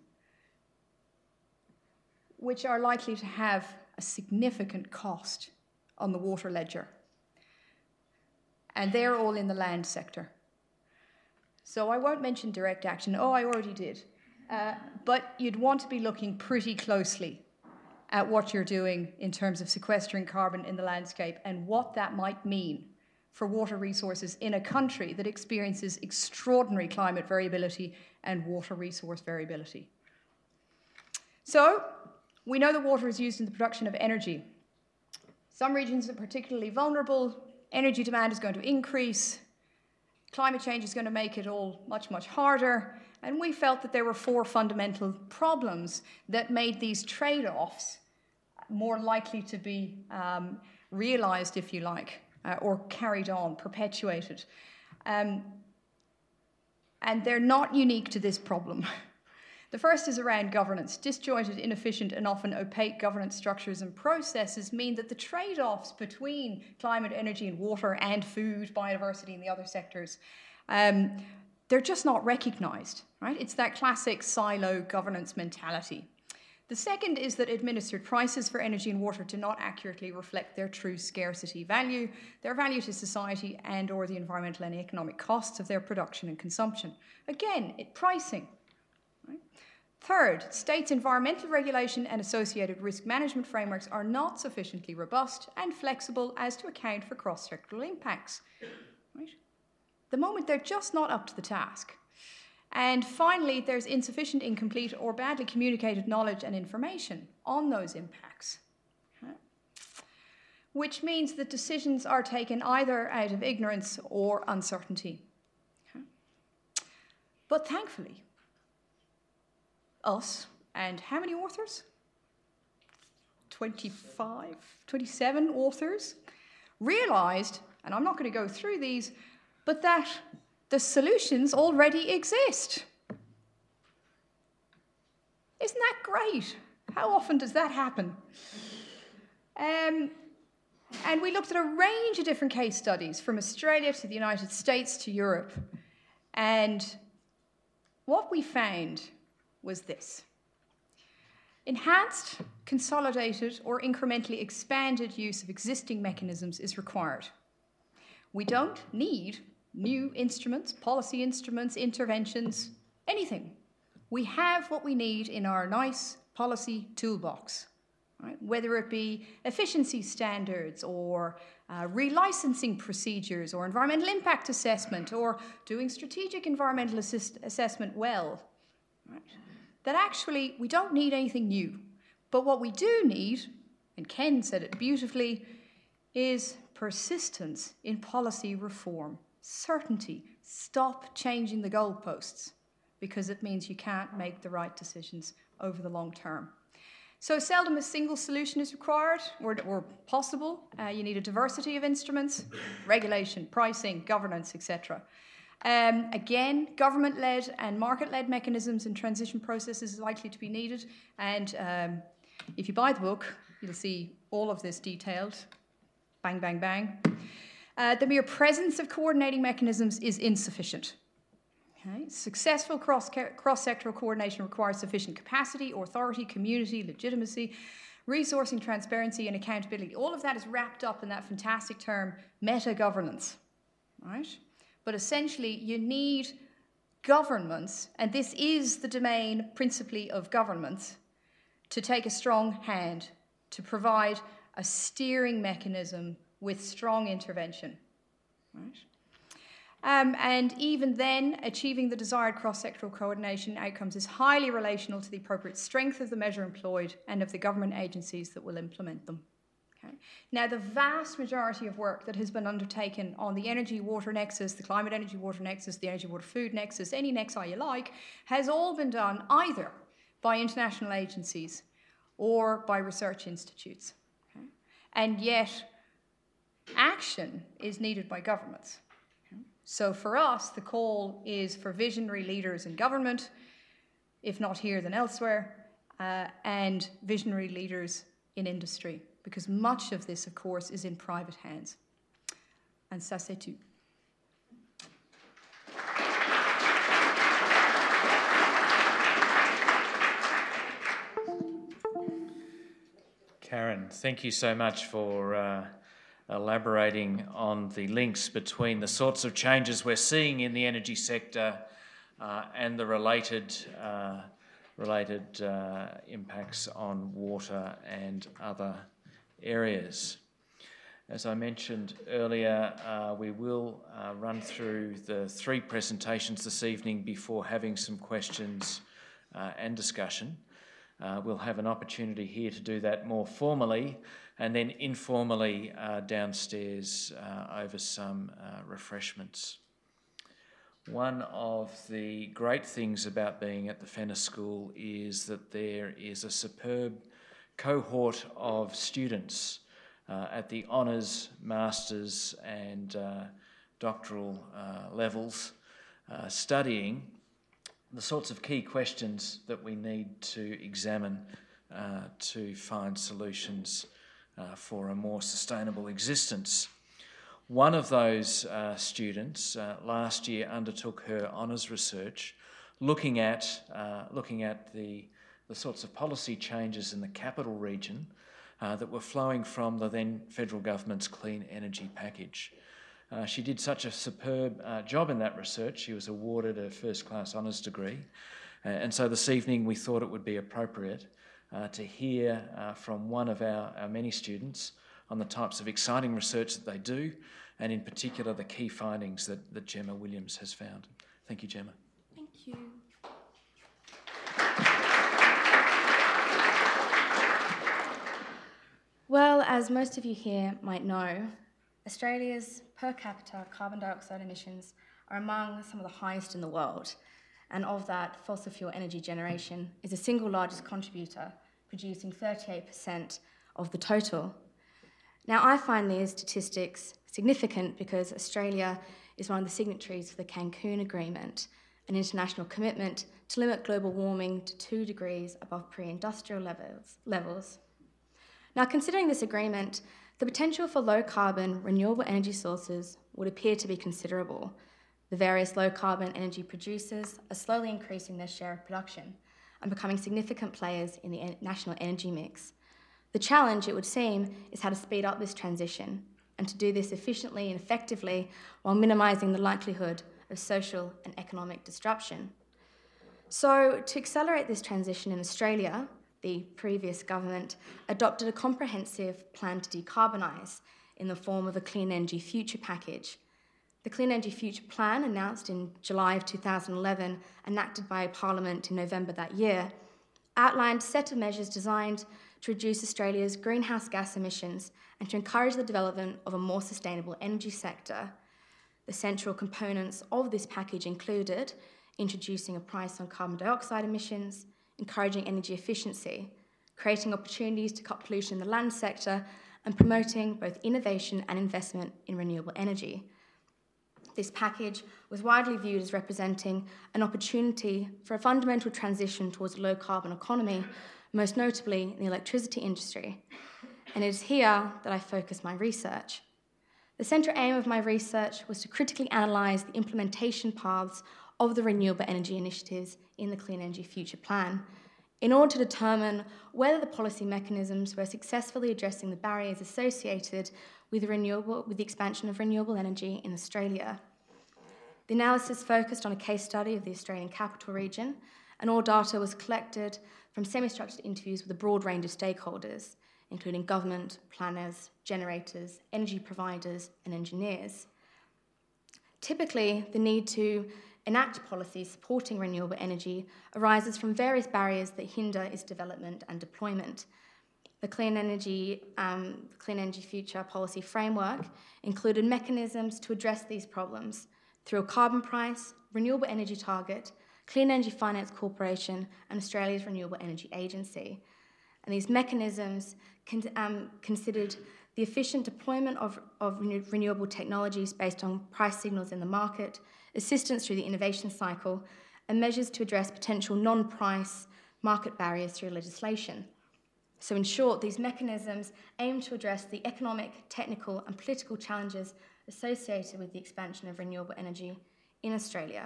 which are likely to have a significant cost on the water ledger. And they're all in the land sector. So I won't mention direct action. Oh, I already did. Uh, but you'd want to be looking pretty closely at what you're doing in terms of sequestering carbon in the landscape and what that might mean for water resources in a country that experiences extraordinary climate variability and water resource variability. So We know that water is used in the production of energy. Some regions are particularly vulnerable. Energy demand is going to increase. Climate change is going to make it all much, much harder. And we felt that there were four fundamental problems that made these trade-offs more likely to be um, realised, if you like, uh, or carried on, perpetuated. Um, and they're not unique to this problem. The first is around governance. Disjointed, inefficient, and often opaque governance structures and processes mean that the trade-offs between climate, energy, and water, and food, biodiversity, and the other sectors, um, they're just not recognised, right? It's that classic silo governance mentality. The second is that administered prices for energy and water do not accurately reflect their true scarcity value, their value to society, and or the environmental and economic costs of their production and consumption. Again, it, pricing. Right? Third, states' environmental regulation and associated risk management frameworks are not sufficiently robust and flexible as to account for cross-sectoral impacts. Right? The moment they're just not up to the task. And finally, there's insufficient, incomplete, or badly communicated knowledge and information on those impacts, okay? Which means that decisions are taken either out of ignorance or uncertainty. Okay? But thankfully, us, and how many authors? twenty-five, twenty-seven authors realised, and I'm not going to go through these, but that the solutions already exist. Isn't that great? How often does that happen? Um, and we looked at a range of different case studies from Australia to the United States to Europe. And what we found was this. Enhanced, consolidated, or incrementally expanded use of existing mechanisms is required. We don't need new instruments, policy instruments, interventions, anything. We have what we need in our nice policy toolbox, right? Whether it be efficiency standards or uh, relicensing procedures or environmental impact assessment or doing strategic environmental assist- assessment well, right? That actually we don't need anything new. But what we do need, and Ken said it beautifully, is persistence in policy reform. Certainty. Stop changing the goalposts because it means you can't make the right decisions over the long term. So seldom a single solution is required or, or possible. Uh, you need a diversity of instruments, regulation, pricing, governance, et cetera. Um, again, government-led and market-led mechanisms and transition processes is likely to be needed. And um, if you buy the book, you'll see all of this detailed. Bang, bang, bang. Uh, the mere presence of coordinating mechanisms is insufficient. Okay? Successful cross, cross-sectoral coordination requires sufficient capacity, authority, community, legitimacy, resourcing, transparency, and accountability. All of that is wrapped up in that fantastic term, meta-governance. Right? But essentially, you need governments, and this is the domain principally of governments, to take a strong hand, to provide a steering mechanism with strong intervention, right? Um, and even then, achieving the desired cross-sectoral coordination outcomes is highly relational to the appropriate strength of the measure employed and of the government agencies that will implement them. Okay? Now, the vast majority of work that has been undertaken on the energy-water nexus, the climate-energy-water nexus, the energy-water-food nexus, any nexi you like, has all been done either by international agencies or by research institutes. Okay? And yet, action is needed by governments. So for us, the call is for visionary leaders in government, if not here then elsewhere, uh, and visionary leaders in industry, because much of this, of course, is in private hands. And ça c'est tout. Karen, thank you so much for uh, elaborating on the links between the sorts of changes we're seeing in the energy sector uh, and the related uh, related uh, impacts on water and other areas. As I mentioned earlier, uh, we will uh, run through the three presentations this evening before having some questions uh, and discussion. Uh, we'll have an opportunity here to do that more formally and then informally uh, downstairs uh, over some uh, refreshments. One of the great things about being at the Fenner School is that there is a superb cohort of students uh, at the honours, masters and uh, doctoral uh, levels uh, studying the sorts of key questions that we need to examine uh, to find solutions uh, for a more sustainable existence. One of those uh, students uh, last year undertook her honours research looking at, uh, looking at the, the sorts of policy changes in the capital region uh, that were flowing from the then federal government's clean energy package. Uh, she did such a superb uh, job in that research. She was awarded a first-class honours degree. Uh, and so this evening we thought it would be appropriate uh, to hear uh, from one of our, our many students on the types of exciting research that they do, and in particular the key findings that, that Gemma Williams has found. Thank you, Gemma. Thank you. Well, as most of you here might know, Australia's per capita carbon dioxide emissions are among some of the highest in the world, and of that, fossil fuel energy generation is the single largest contributor, producing thirty-eight percent of the total. Now, I find these statistics significant because Australia is one of the signatories of the Cancun Agreement, an international commitment to limit global warming to two degrees above pre-industrial levels. levels. Now, considering this agreement, the potential for low-carbon renewable energy sources would appear to be considerable. The various low-carbon energy producers are slowly increasing their share of production and becoming significant players in the national energy mix. The challenge, it would seem, is how to speed up this transition and to do this efficiently and effectively while minimising the likelihood of social and economic disruption. So, to accelerate this transition in Australia, the previous government adopted a comprehensive plan to decarbonise in the form of a Clean Energy Future package. The Clean Energy Future plan, announced in July of two thousand eleven, enacted by Parliament in November that year, outlined a set of measures designed to reduce Australia's greenhouse gas emissions and to encourage the development of a more sustainable energy sector. The central components of this package included introducing a price on carbon dioxide emissions, encouraging energy efficiency, creating opportunities to cut pollution in the land sector, and promoting both innovation and investment in renewable energy. This package was widely viewed as representing an opportunity for a fundamental transition towards a low-carbon economy, most notably in the electricity industry. And it is here that I focus my research. The central aim of my research was to critically analyse the implementation paths of the renewable energy initiatives in the Clean Energy Future plan, in order to determine whether the policy mechanisms were successfully addressing the barriers associated with, renewable, with the expansion of renewable energy in Australia. The analysis focused on a case study of the Australian capital region, and all data was collected from semi-structured interviews with a broad range of stakeholders, including government, planners, generators, energy providers, and engineers. Typically, the need to enact policies supporting renewable energy arises from various barriers that hinder its development and deployment. The Clean Energy, um, Clean Energy Future policy framework included mechanisms to address these problems through a carbon price, renewable energy target, Clean Energy Finance Corporation, and Australia's Renewable Energy Agency. And these mechanisms con- um, considered the efficient deployment of, of renewable technologies based on price signals in the market, assistance through the innovation cycle, and measures to address potential non-price market barriers through legislation. So in short, these mechanisms aim to address the economic, technical, and political challenges associated with the expansion of renewable energy in Australia.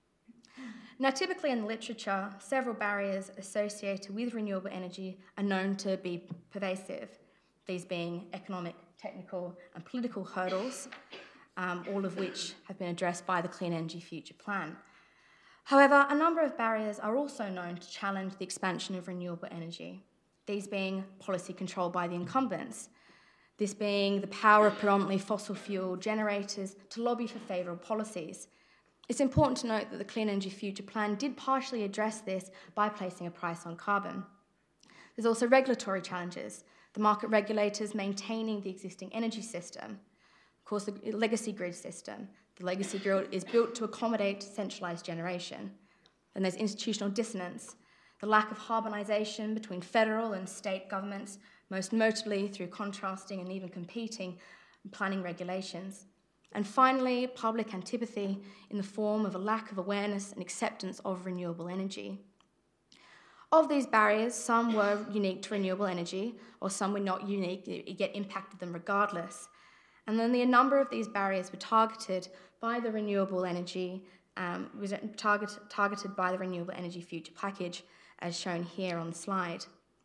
Now, typically in the literature, several barriers associated with renewable energy are known to be pervasive, these being economic, technical, and political hurdles, um, all of which have been addressed by the Clean Energy Future plan. However, a number of barriers are also known to challenge the expansion of renewable energy, these being policy control by the incumbents, this being the power of predominantly fossil fuel generators to lobby for favourable policies. It's important to note that the Clean Energy Future plan did partially address this by placing a price on carbon. There's also regulatory challenges, the market regulators maintaining the existing energy system, of course the legacy grid system. The legacy grid is built to accommodate centralised generation. Then there's institutional dissonance, the lack of harmonisation between federal and state governments, most notably through contrasting and even competing planning regulations. And finally, public antipathy in the form of a lack of awareness and acceptance of renewable energy. Of these barriers, some were unique to renewable energy, or some were not unique, yet impacted them regardless. And then a number of these barriers were targeted by the renewable energy, um, was target, targeted by the Renewable Energy Future Package, as shown here on the slide.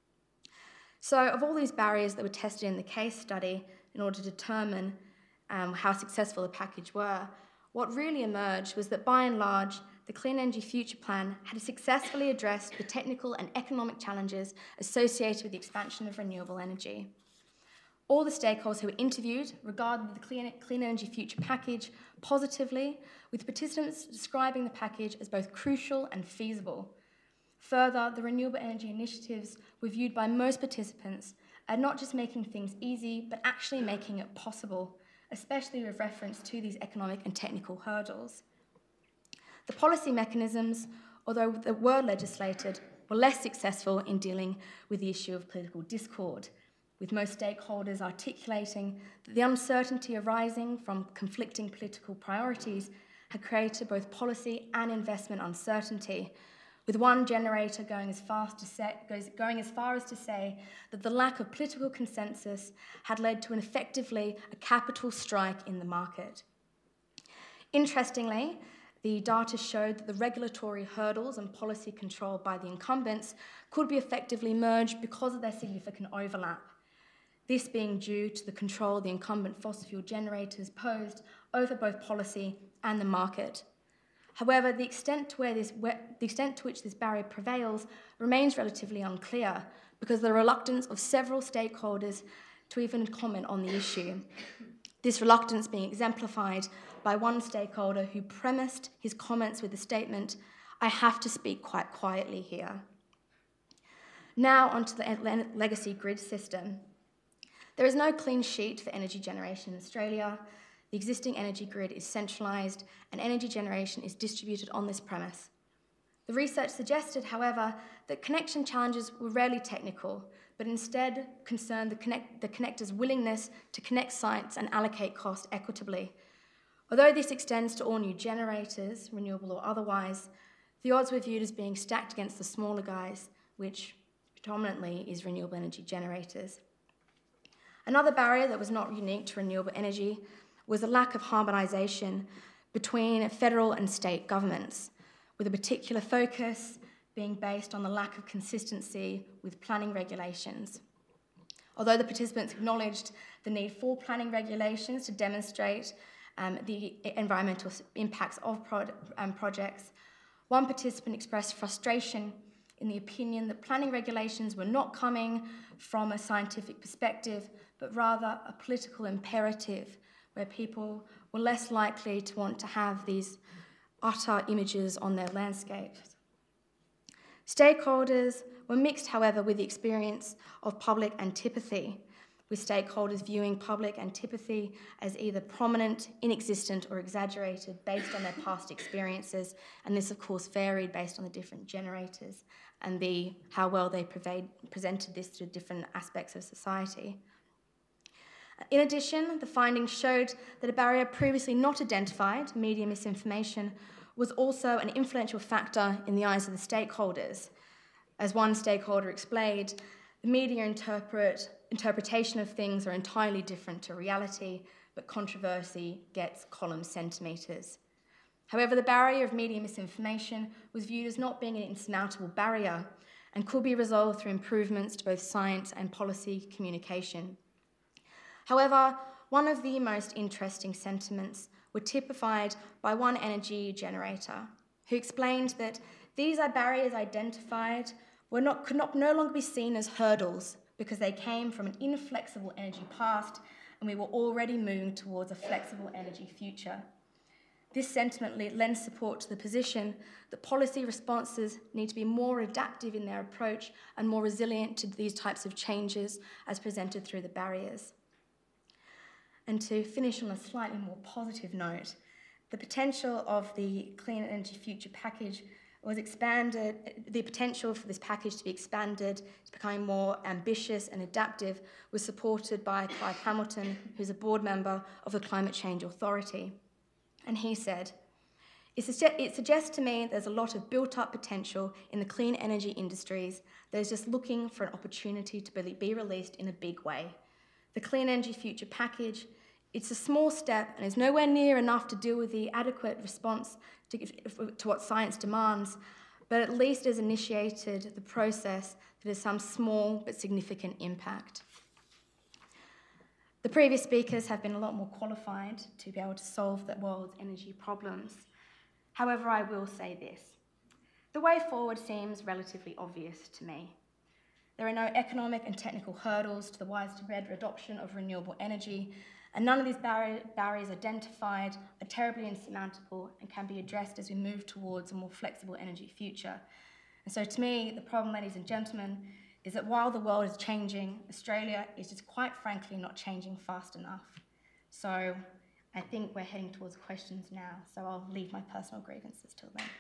So of all these barriers that were tested in the case study in order to determine um, how successful the package were, what really emerged was that by and large, the Clean Energy Future Plan had successfully addressed the technical and economic challenges associated with the expansion of renewable energy. All the stakeholders who were interviewed regarded the Clean, Clean Energy Future Package positively, with participants describing the package as both crucial and feasible. Further, the renewable energy initiatives were viewed by most participants as not just making things easy, but actually making it possible, especially with reference to these economic and technical hurdles. The policy mechanisms, although they were legislated, were less successful in dealing with the issue of political discord, with most stakeholders articulating that the uncertainty arising from conflicting political priorities had created both policy and investment uncertainty, with one generator going as, fast to say, goes, going as far as to say that the lack of political consensus had led to an effectively a capital strike in the market. Interestingly, the data showed that the regulatory hurdles and policy control by the incumbents could be effectively merged because of their significant overlap, this being due to the control the incumbent fossil fuel generators posed over both policy and the market. However, the extent to, where this, where, the extent to which this barrier prevails remains relatively unclear because of the reluctance of several stakeholders to even comment on the issue. This reluctance being exemplified by one stakeholder who premised his comments with the statement, "I have to speak quite quietly here." Now onto the legacy grid system. There is no clean sheet for energy generation in Australia. The existing energy grid is centralised and energy generation is distributed on this premise. The research suggested, however, that connection challenges were rarely technical, but instead concerned the, connect, the connector's willingness to connect sites and allocate cost equitably. Although this extends to all new generators, renewable or otherwise, the odds were viewed as being stacked against the smaller guys, which predominantly is renewable energy generators. Another barrier that was not unique to renewable energy was the lack of harmonisation between federal and state governments, with a particular focus being based on the lack of consistency with planning regulations. Although the participants acknowledged the need for planning regulations to demonstrate um, the environmental impacts of pro- um, projects, one participant expressed frustration in the opinion that planning regulations were not coming from a scientific perspective, but rather a political imperative, where people were less likely to want to have these utter images on their landscapes. Stakeholders were mixed, however, with the experience of public antipathy, with stakeholders viewing public antipathy as either prominent, inexistent, or exaggerated based on their past experiences, and this, of course, varied based on the different generators and the, how well they pervade, presented this to different aspects of society. In addition, the findings showed that a barrier previously not identified, media misinformation, was also an influential factor in the eyes of the stakeholders. As one stakeholder explained, the media interpret, interpretation of things are entirely different to reality, but controversy gets column centimetres. However, the barrier of media misinformation was viewed as not being an insurmountable barrier and could be resolved through improvements to both science and policy communication. However, one of the most interesting sentiments were typified by one energy generator who explained that these are barriers identified were not, could not no longer be seen as hurdles because they came from an inflexible energy past and we were already moving towards a flexible energy future. This sentiment lends support to the position that policy responses need to be more adaptive in their approach and more resilient to these types of changes as presented through the barriers. And to finish on a slightly more positive note, the potential of the Clean Energy Future package was expanded, the potential for this package to be expanded, to become more ambitious and adaptive, was supported by Clive Hamilton, who's a board member of the Climate Change Authority. And he said, it, suge- it suggests to me there's a lot of built-up potential in the clean energy industries that is just looking for an opportunity to be, be released in a big way. The Clean Energy Future package, it's a small step and is nowhere near enough to deal with the adequate response to, to what science demands, but at least has initiated the process that has some small but significant impact. The previous speakers have been a lot more qualified to be able to solve the world's energy problems. However, I will say this. The way forward seems relatively obvious to me. There are no economic and technical hurdles to the widespread adoption of renewable energy, and none of these barri- barriers identified are terribly insurmountable and can be addressed as we move towards a more flexible energy future. And so to me, the problem, ladies and gentlemen, is that while the world is changing, Australia is just quite frankly not changing fast enough. So I think we're heading towards questions now, so I'll leave my personal grievances till then.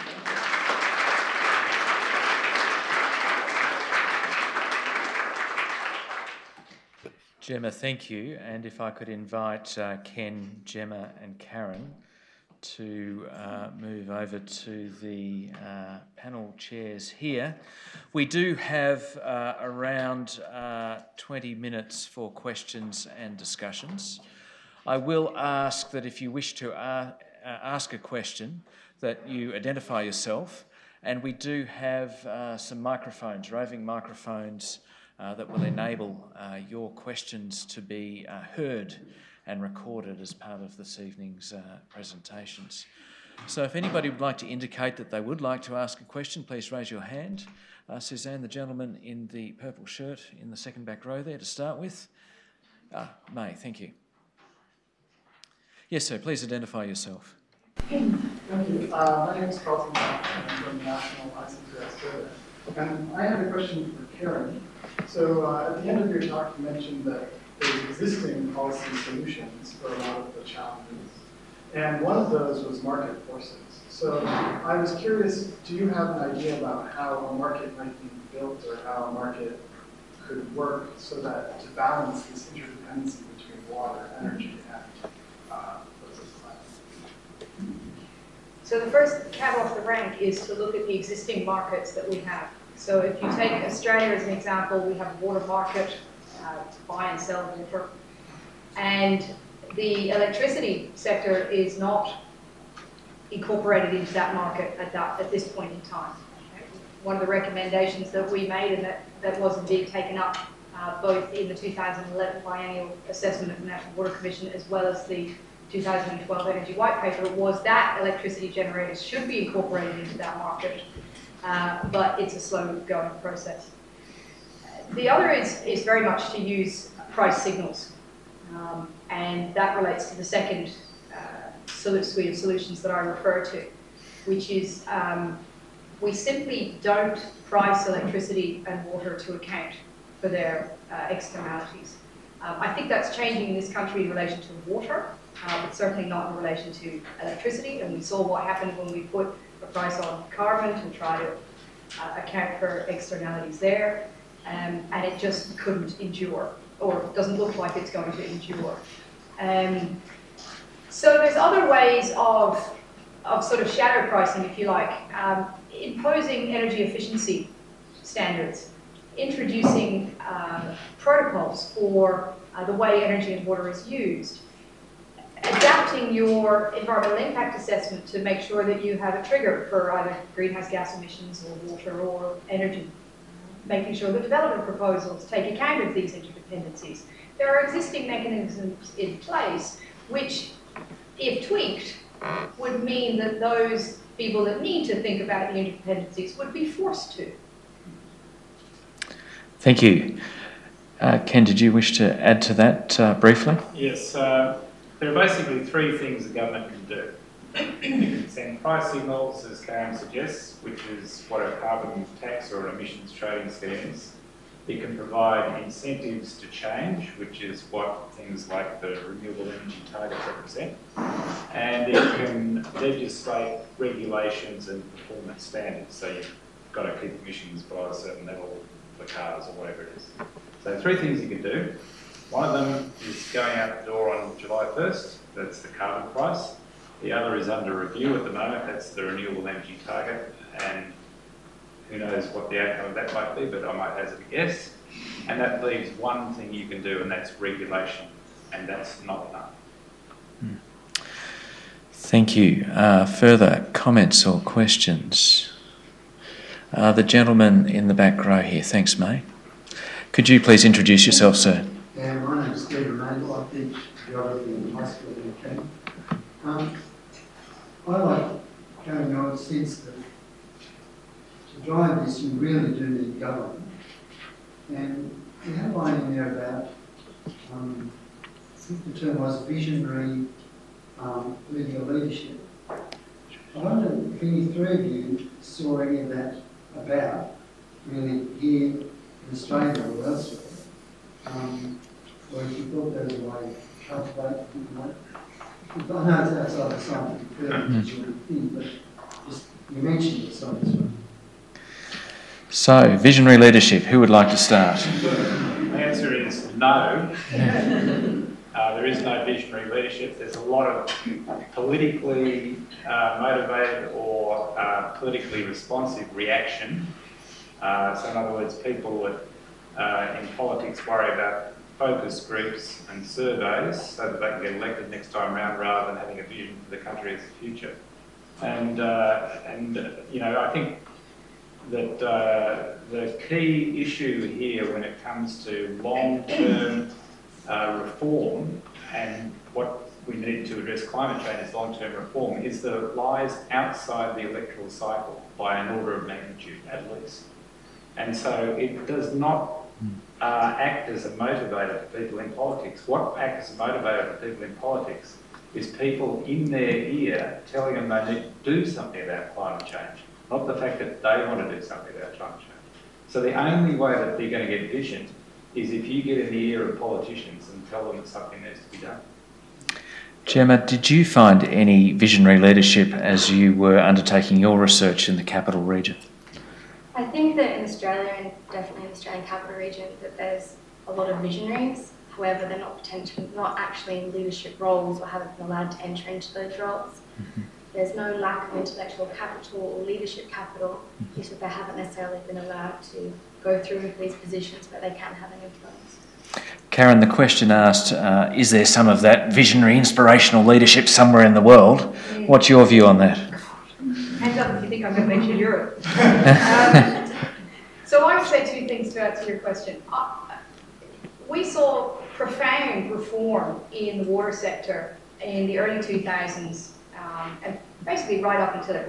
Gemma, thank you. And if I could invite uh, Ken, Gemma and Karen to uh, move over to the uh, panel chairs here. We do have uh, around uh, twenty minutes for questions and discussions. I will ask that if you wish to uh, ask a question, that you identify yourself, and we do have uh, some microphones, roving microphones, Uh, that will enable uh, your questions to be uh, heard and recorded as part of this evening's uh, presentations. So if anybody would like to indicate that they would like to ask a question, please raise your hand. Uh, Suzanne, the gentleman in the purple shirt in the second back row there to start with. Ah, May, thank you. Yes, sir, please identify yourself. Thank you. Uh, my name is Carlton Brown. I'm from the National I C T Australia. And I have a question for Karen. So uh, at the end of your talk, you mentioned that there's existing policy solutions for a lot of the challenges. And one of those was market forces. So I was curious, do you have an idea about how a market might be built or how a market could work so that to balance this interdependency between water, energy, and uh, process climate? So the first cab off the rank is to look at the existing markets that we have. So if you take Australia as an example, we have a water market uh, to buy and sell water. And the electricity sector is not incorporated into that market at, that, at this point in time. One of the recommendations that we made, and that, that was indeed taken up uh, both in the two thousand eleven biennial assessment of the National Water Commission as well as the two thousand twelve Energy White Paper, was that electricity generators should be incorporated into that market. Uh, but it's a slow-going process. The other is, is very much to use price signals, um, and that relates to the second uh, suite of solutions that I refer to, which is um, we simply don't price electricity and water to account for their uh, externalities. Um, I think that's changing in this country in relation to water, uh, but certainly not in relation to electricity, and we saw what happened when we put a price on carbon to try to uh, account for externalities there, um, and it just couldn't endure, or doesn't look like it's going to endure. Um, so there's other ways of, of sort of shadow pricing, if you like, um, imposing energy efficiency standards, introducing uh, protocols for uh, the way energy and water is used, adapting your environmental impact assessment to make sure that you have a trigger for either greenhouse gas emissions or water or energy. Making sure the development proposals take account of these interdependencies. There are existing mechanisms in place which, if tweaked, would mean that those people that need to think about the interdependencies would be forced to. Thank you. Uh, Ken, did you wish to add to that uh, briefly? Yes. Uh, There are basically three things the government can do. You can send price signals, as Karen suggests, which is what a carbon tax or an emissions trading scheme is. It can provide incentives to change, which is what things like the renewable energy targets represent. And it can legislate regulations and performance standards. So you've got to keep emissions below a certain level for cars or whatever it is. So three things you can do. One of them is going out the door on July first. That's the carbon price. The other is under review at the moment. That's the renewable energy target. And who knows what the outcome of that might be, but I might hazard a guess. And that leaves one thing you can do, and that's regulation. And that's not enough. Thank you. Uh, further comments or questions? Uh, the gentleman in the back row here. Thanks, mate. Could you please introduce yourself, sir? Yeah, my name is Stephen Randall. I teach geography in high school in Kent. Um, I like going on since that to drive this you really do need government. And you had a line in there about, um, I think the term was visionary um, political leadership. I wonder if any three of you saw any of that about really here in Australia or elsewhere, um, or if you thought there was a way to cultivate like, I know it's outside the scientific thing, but just you mentioned it, so it's So, visionary leadership, who would like to start? The answer is no. Uh, there is no visionary leadership. There's a lot of politically uh, motivated or uh, politically responsive reaction. Uh, so in other words, people that uh, in politics worry about focus groups and surveys so that they can get elected next time around rather than having a vision for the country as the future. And, uh, and uh, you know, I think that uh, the key issue here when it comes to long-term uh, reform and what we need to address climate change as long-term reform is that it lies outside the electoral cycle by an order of magnitude at least. And so it does not uh, act as a motivator for people in politics. What acts as a motivator for people in politics is people in their ear telling them they need to do something about climate change, not the fact that they want to do something about climate change. So the only way that they're going to get vision is if you get in the ear of politicians and tell them that something needs to be done. Gemma, did you find any visionary leadership as you were undertaking your research in the capital region? I think that in Australia, and definitely in the Australian capital region, that there's a lot of visionaries. However, they're not potentially, not actually in leadership roles or haven't been allowed to enter into those roles. Mm-hmm. There's no lack of intellectual capital or leadership capital, mm-hmm. just that they haven't necessarily been allowed to go through with these positions where they can have an influence. Karen, the question asked, uh, is there some of that visionary, inspirational leadership somewhere in the world? Mm. What's your view on that? Hands up if you think I'm going to mention Europe. um, so I would say two things to answer your question. Uh, we saw profound reform in the water sector in the early two thousands, um, and basically right up until it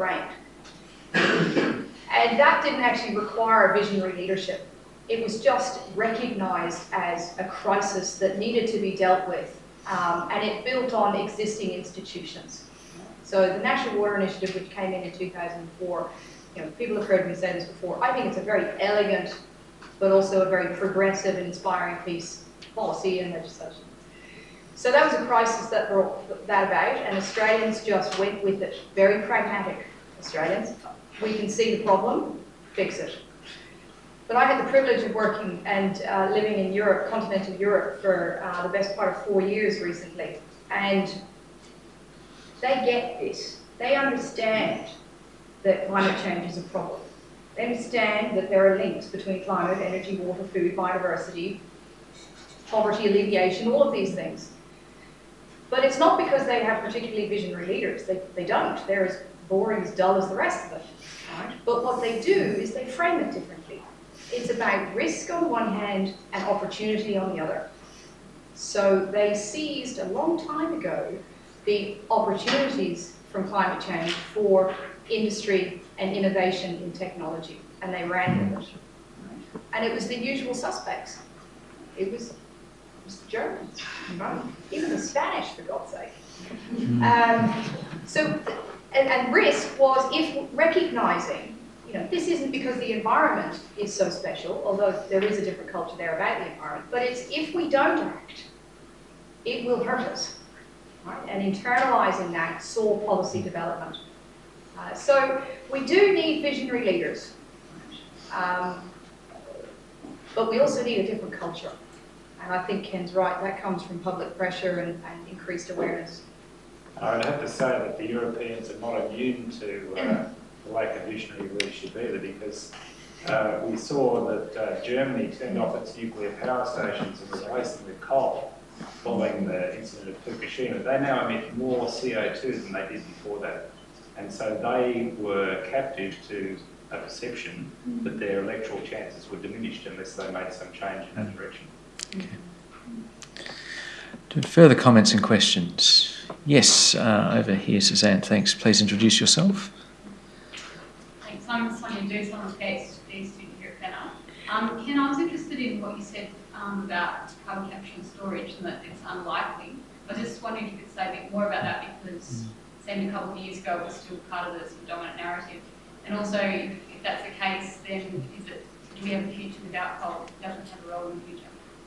rained. And that didn't actually require visionary leadership. It was just recognised as a crisis that needed to be dealt with, um, and it built on existing institutions. So the National Water Initiative, which came in in two thousand four, you know, people have heard me say this before, I think it's a very elegant, but also a very progressive and inspiring piece of policy and legislation. So that was a crisis that brought that about, and Australians just went with it, very pragmatic Australians. We can see the problem, fix it. But I had the privilege of working and uh, living in Europe, continental Europe, for uh, the best part of four years recently. And they get this. They understand that climate change is a problem. They understand that there are links between climate, energy, water, food, biodiversity, poverty alleviation, all of these things. But it's not because they have particularly visionary leaders. They, they don't. They're as boring, as dull as the rest of it. Right? But what they do is they frame it differently. It's about risk on one hand and opportunity on the other. So they seized a long time ago the opportunities from climate change for industry and innovation in technology, and they ran with it. And it was the usual suspects. It was It was the Germans, right? Even the Spanish, for God's sake. Um, so, and, and risk was if recognising, you know, this isn't because the environment is so special, although there is a different culture there about the environment, but it's if we don't act, it will hurt us. Right? And internalising that saw policy development. Uh, so we do need visionary leaders, um, but we also need a different culture. And I think Ken's right, that comes from public pressure and, and increased awareness. I would have to say that the Europeans are not immune to uh, the lack of visionary leadership either, because uh, we saw that uh, Germany turned off its nuclear power stations and replaced them with coal following the incident at Fukushima. They now emit more C O two than they did before that. And so they were captive to a perception that their electoral chances were diminished unless they made some change in that direction. Okay. Do further comments and questions? Yes, uh, over here, Suzanne, thanks. Please introduce yourself. Thanks. I'm Sonia Deuce. I'm a PhD student here at FENA. Um, Ken, I was interested in what you said um, about carbon capture and storage and that it's unlikely. I was just wondering if you could say a bit more about that, because it seemed a couple of years ago it was still part of the sort of dominant narrative. And also, if, if that's the case, then is it, do we have a future without coal? It doesn't have a role in the future.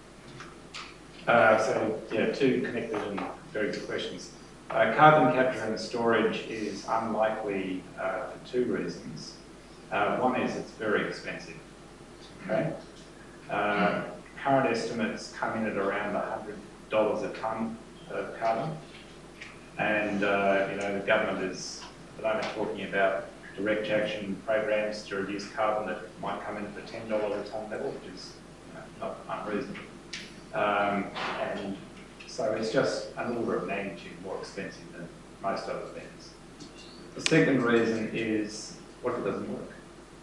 Uh, so, yeah, two connected and very good questions. Uh, carbon capture and storage is unlikely uh, for two reasons. Uh, one is it's very expensive. Okay. Uh, current estimates come in at around one hundred dollars a tonne of carbon, and uh, you know the government is at the moment talking about direct action programs to reduce carbon that might come in at the ten dollars a tonne level, which is you know, not unreasonable. Um, and so it's just an order of magnitude more expensive than most other things. The second reason is, what if it doesn't work?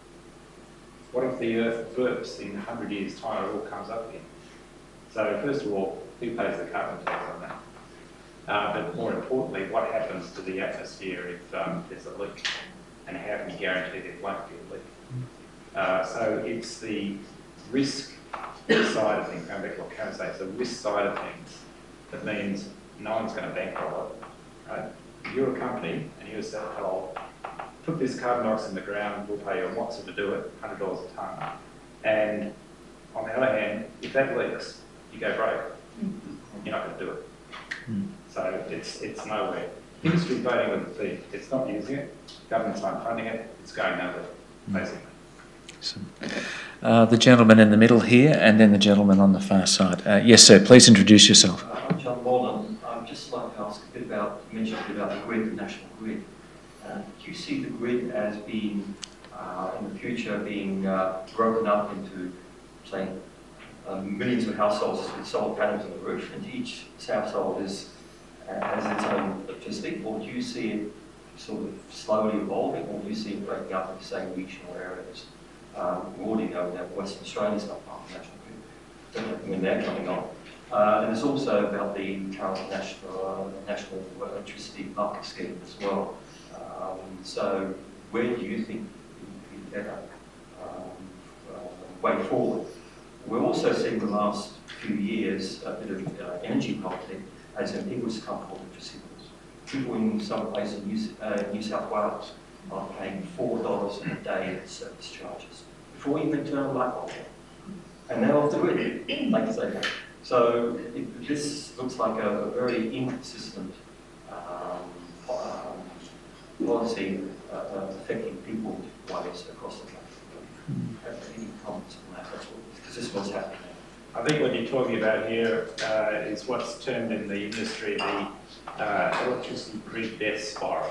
What if the Earth burps in one hundred years' time, it all comes up again? So first of all, who pays the carbon tax on that? Uh, but more importantly, what happens to the atmosphere if um, there's a leak? And how can you guarantee there won't be a leak? Uh, so it's the risk side of things, going back to what Karen said, it's the risk side of things that means no one's going to bankroll it, right? If you're a company and you're sell coal, put this carbon dioxide in the ground, we'll pay you a what's it to do it, one hundred dollars a tonne. And on the other hand, if that leaks, you go broke. You're not going to do it. Mm. So it's it's nowhere. Industry voting with the thief. It's not using it. Government's not funding it. It's going nowhere, basically. Uh, the gentleman in the middle here, and then the gentleman on the far side. Uh, yes, sir. Please introduce yourself. Uh, I'm John Moreland. I'd just like to ask a bit about, you mentioned a bit about the grid, the national grid. Uh, do you see the grid as being, uh, in the future, being uh, broken up into, say, uh, millions of households with solar panels on the roof, and each household is uh, has its own electricity, or do you see it sort of slowly evolving, or do you see it breaking up into, say, regional areas? Um, we already know that Western Australia is not part of the national grid. Don't know when they're coming on. Uh, and it's also about the current national uh, national electricity market scheme as well. Um, so where do you think would be better um, uh, way forward? We're also seeing the last few years a bit of uh, energy politics as in people come called electricity bills. People in some places in New, uh, New South Wales are paying four dollars a day in service charges before you even turn a light bulb on. And they're off the grid, like I say. So it, this looks like a, a very inconsistent um, um, policy uh, uh, affecting people in ways across the country. Have any comments on that? That's what, because this is what's happening. I think what you're talking about here uh, is what's termed in the industry the uh, electricity grid death spiral.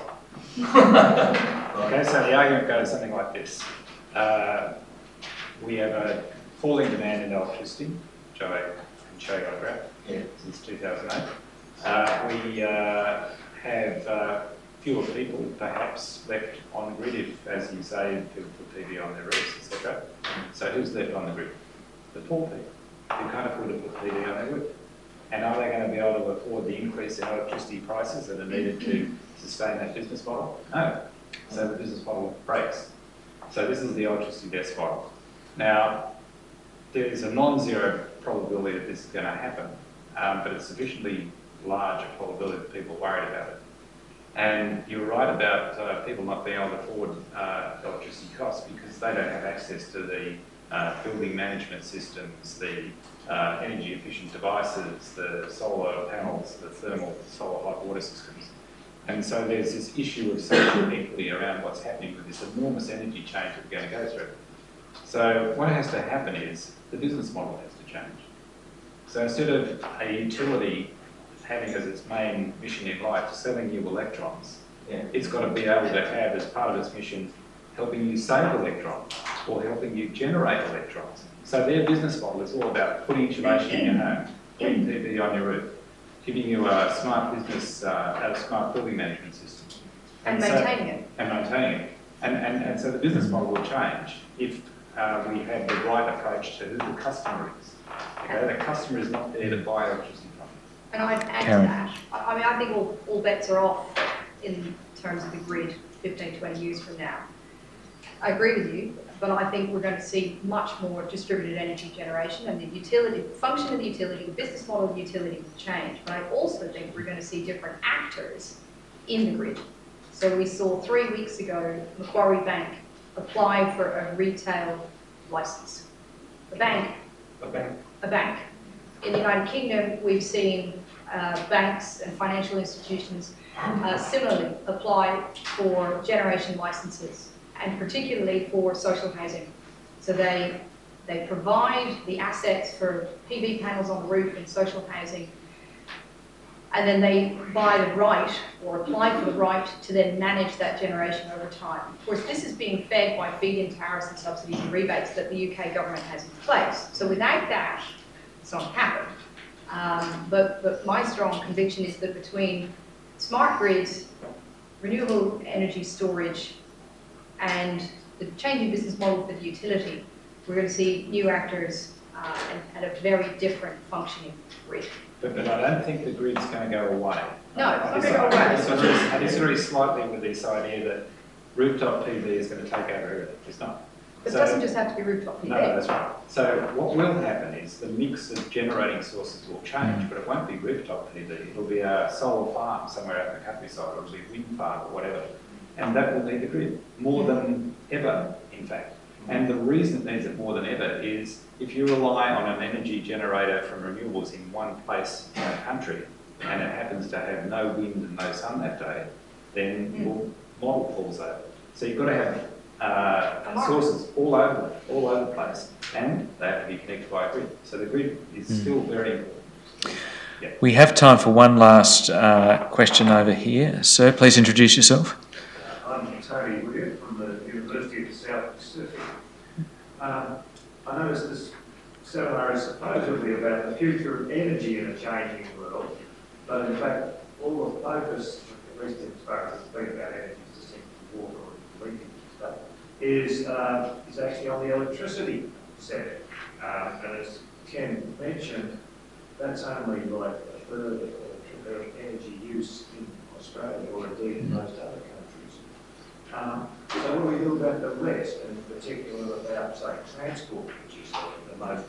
Okay, so the argument goes something like this. Uh, we have a falling demand in electricity, which I can show you on a graph, yeah, since two thousand eight. Uh, we uh, have uh, fewer people perhaps left on the grid if, as you say, people put P V on their roofs, et cetera. So who's left on the grid? The poor people who can't afford to put P V on their roof. And are they going to be able to afford the increase in electricity prices that are needed to sustain that business model? No. So the business model breaks. So this is the electricity death spiral. Now, there is a non-zero probability that this is going to happen, um, but it's sufficiently large a probability that people are worried about it. And you're right about uh, people not being able to afford uh, electricity costs because they don't have access to the uh, building management systems, the uh, energy efficient devices, the solar panels, the thermal solar hot water systems. And so there's this issue of social inequity around what's happening with this enormous energy change that we're going to go through. So what has to happen is the business model has to change. So instead of a utility having as its main mission in life selling you electrons, yeah. it's got to be able to have as part of its mission helping you save electrons or helping you generate electrons. So their business model is all about putting insulation in your home, putting P V on your roof, giving you a smart business, uh, a smart building management system. And, and maintaining so, it. And maintaining it. And, and, and so the business model will change if uh, we have the right approach to who the customer is. Okay? The customer is not there to buy electricity from you. And I'd add Karen. to that. I mean, I think all, all bets are off in terms of the grid fifteen, twenty years from now. I agree with you, but I think we're going to see much more distributed energy generation, and the utility, function of the utility, the business model of the utility will change. But I also think we're going to see different actors in the grid. So we saw three weeks ago Macquarie Bank apply for a retail license. A bank. A bank. A bank. In the United Kingdom, we've seen uh, banks and financial institutions uh, similarly apply for generation licenses, and particularly for social housing. So they, they provide the assets for P V panels on the roof in social housing, and then they buy the right or apply for the right to then manage that generation over time. Of course, this is being fed by feed-in tariffs and subsidies and rebates that the U K government has in place. So without that, it's not happened. Um, but, but my strong conviction is that between smart grids, renewable energy storage, and the changing business model for the utility, we're going to see new actors uh, and, and a very different functioning grid. But, but I don't think the grid's going to go away. No, it's I not going to go away. I disagree slightly with this idea that rooftop P V is going to take over everything. It's not. It so, doesn't just have to be rooftop P V. No, that's right. So what will happen is the mix of generating sources will change, but it won't be rooftop P V. It'll be a solar farm somewhere out in the countryside, or it'll be a wind farm or whatever. And that will need the grid more than ever, in fact. And the reason it needs it more than ever is if you rely on an energy generator from renewables in one place in the country and it happens to have no wind and no sun that day, then mm. your model falls over. So you've got to have uh, sources all over, all over the place, and they have to be connected by a grid. So the grid is mm. still very important. Yeah. We have time for one last uh, question over here. Sir, please introduce yourself. I'm Tony Weir from the University of the South Pacific. Um, I noticed this seminar is supposedly about the future of energy in a changing world, but in fact all the focus, at least as far as it's been about energy, just water or leaking stuff, is, uh, is actually on the electricity sector. Um, and as Ken mentioned, that's only like a third of energy use in Australia, or indeed in most other countries. Um, so what do we do about the rest, and in particular about, say, transport, which is the most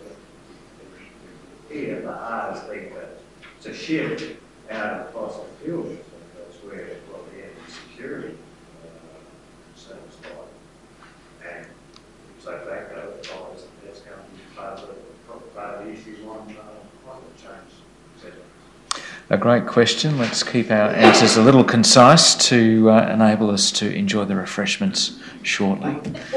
here, the hardest thing to, to shift out of fossil fuels, because that's where well, the energy security uh, seems like. And so that goes on, that's going to be part of the, part of the issue on uh, climate change, et cetera. A great question. Let's keep our answers a little concise to uh, enable us to enjoy the refreshments shortly.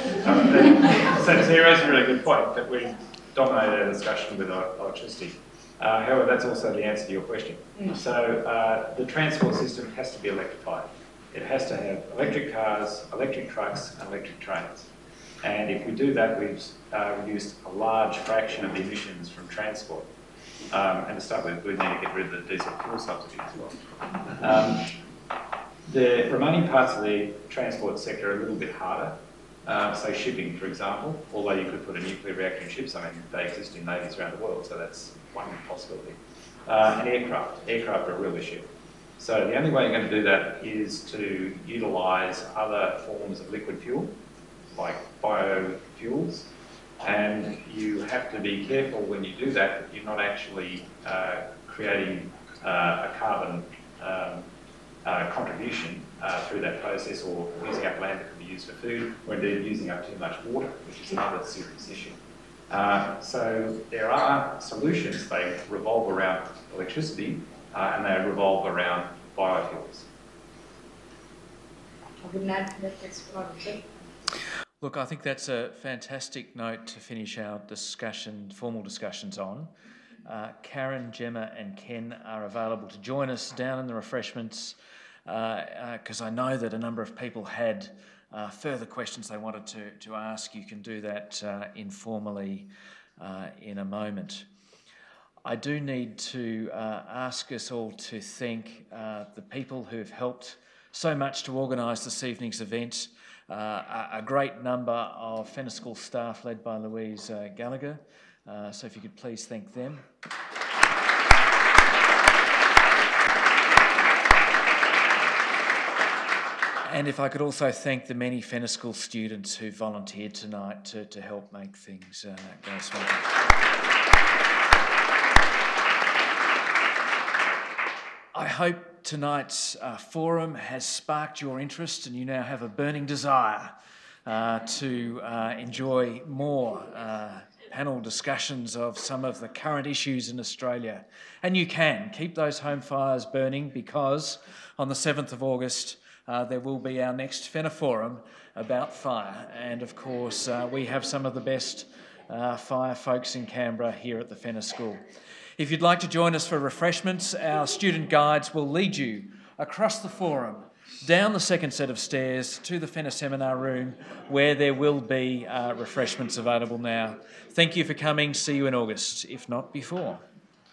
Um, so you raise a really good point that we dominated our discussion with electricity. Uh, however, that's also the answer to your question. So uh, the transport system has to be electrified. It has to have electric cars, electric trucks, and electric trains. And if we do that, we've uh, reduced a large fraction of the emissions from transport. Um, and to start with, we need to get rid of the diesel fuel subsidy as well. Um, the remaining parts of the transport sector are a little bit harder. Uh, say shipping, for example, although you could put a nuclear reactor in ships. I mean, they exist in navies around the world, so that's one possibility. Uh, and aircraft. Aircraft are a real issue. So the only way you're going to do that is to utilise other forms of liquid fuel, like biofuels. And you have to be careful when you do that that you're not actually uh, creating uh, a carbon um, uh, contribution uh, through that process, or using up land that could be used for food, or indeed using up too much water, which is another serious issue. Uh, so there are solutions. They revolve around electricity uh, and they revolve around biofuels. I wouldn't add to that, that's what I would say. Look, I think that's a fantastic note to finish our discussion, formal discussions on. Uh, Karen, Gemma and Ken are available to join us down in the refreshments, because uh, uh, I know that a number of people had uh, further questions they wanted to, to ask. You can do that uh, informally uh, in a moment. I do need to uh, ask us all to thank uh, the people who've helped so much to organise this evening's event. Uh, a, a great number of Fenner School staff led by Louise uh, Gallagher. Uh, so if you could please thank them. And if I could also thank the many Fenner School students who volunteered tonight to, to help make things uh, go smoothly. I hope tonight's uh, forum has sparked your interest and you now have a burning desire uh, to uh, enjoy more uh, panel discussions of some of the current issues in Australia. And you can keep those home fires burning, because on the seventh of August uh, there will be our next Fenner Forum about fire. And of course uh, we have some of the best uh, fire folks in Canberra here at the Fenner School. If you'd like to join us for refreshments, our student guides will lead you across the forum, down the second set of stairs to the Fenner Seminar Room, where there will be uh, refreshments available now. Thank you for coming. See you in August, if not before.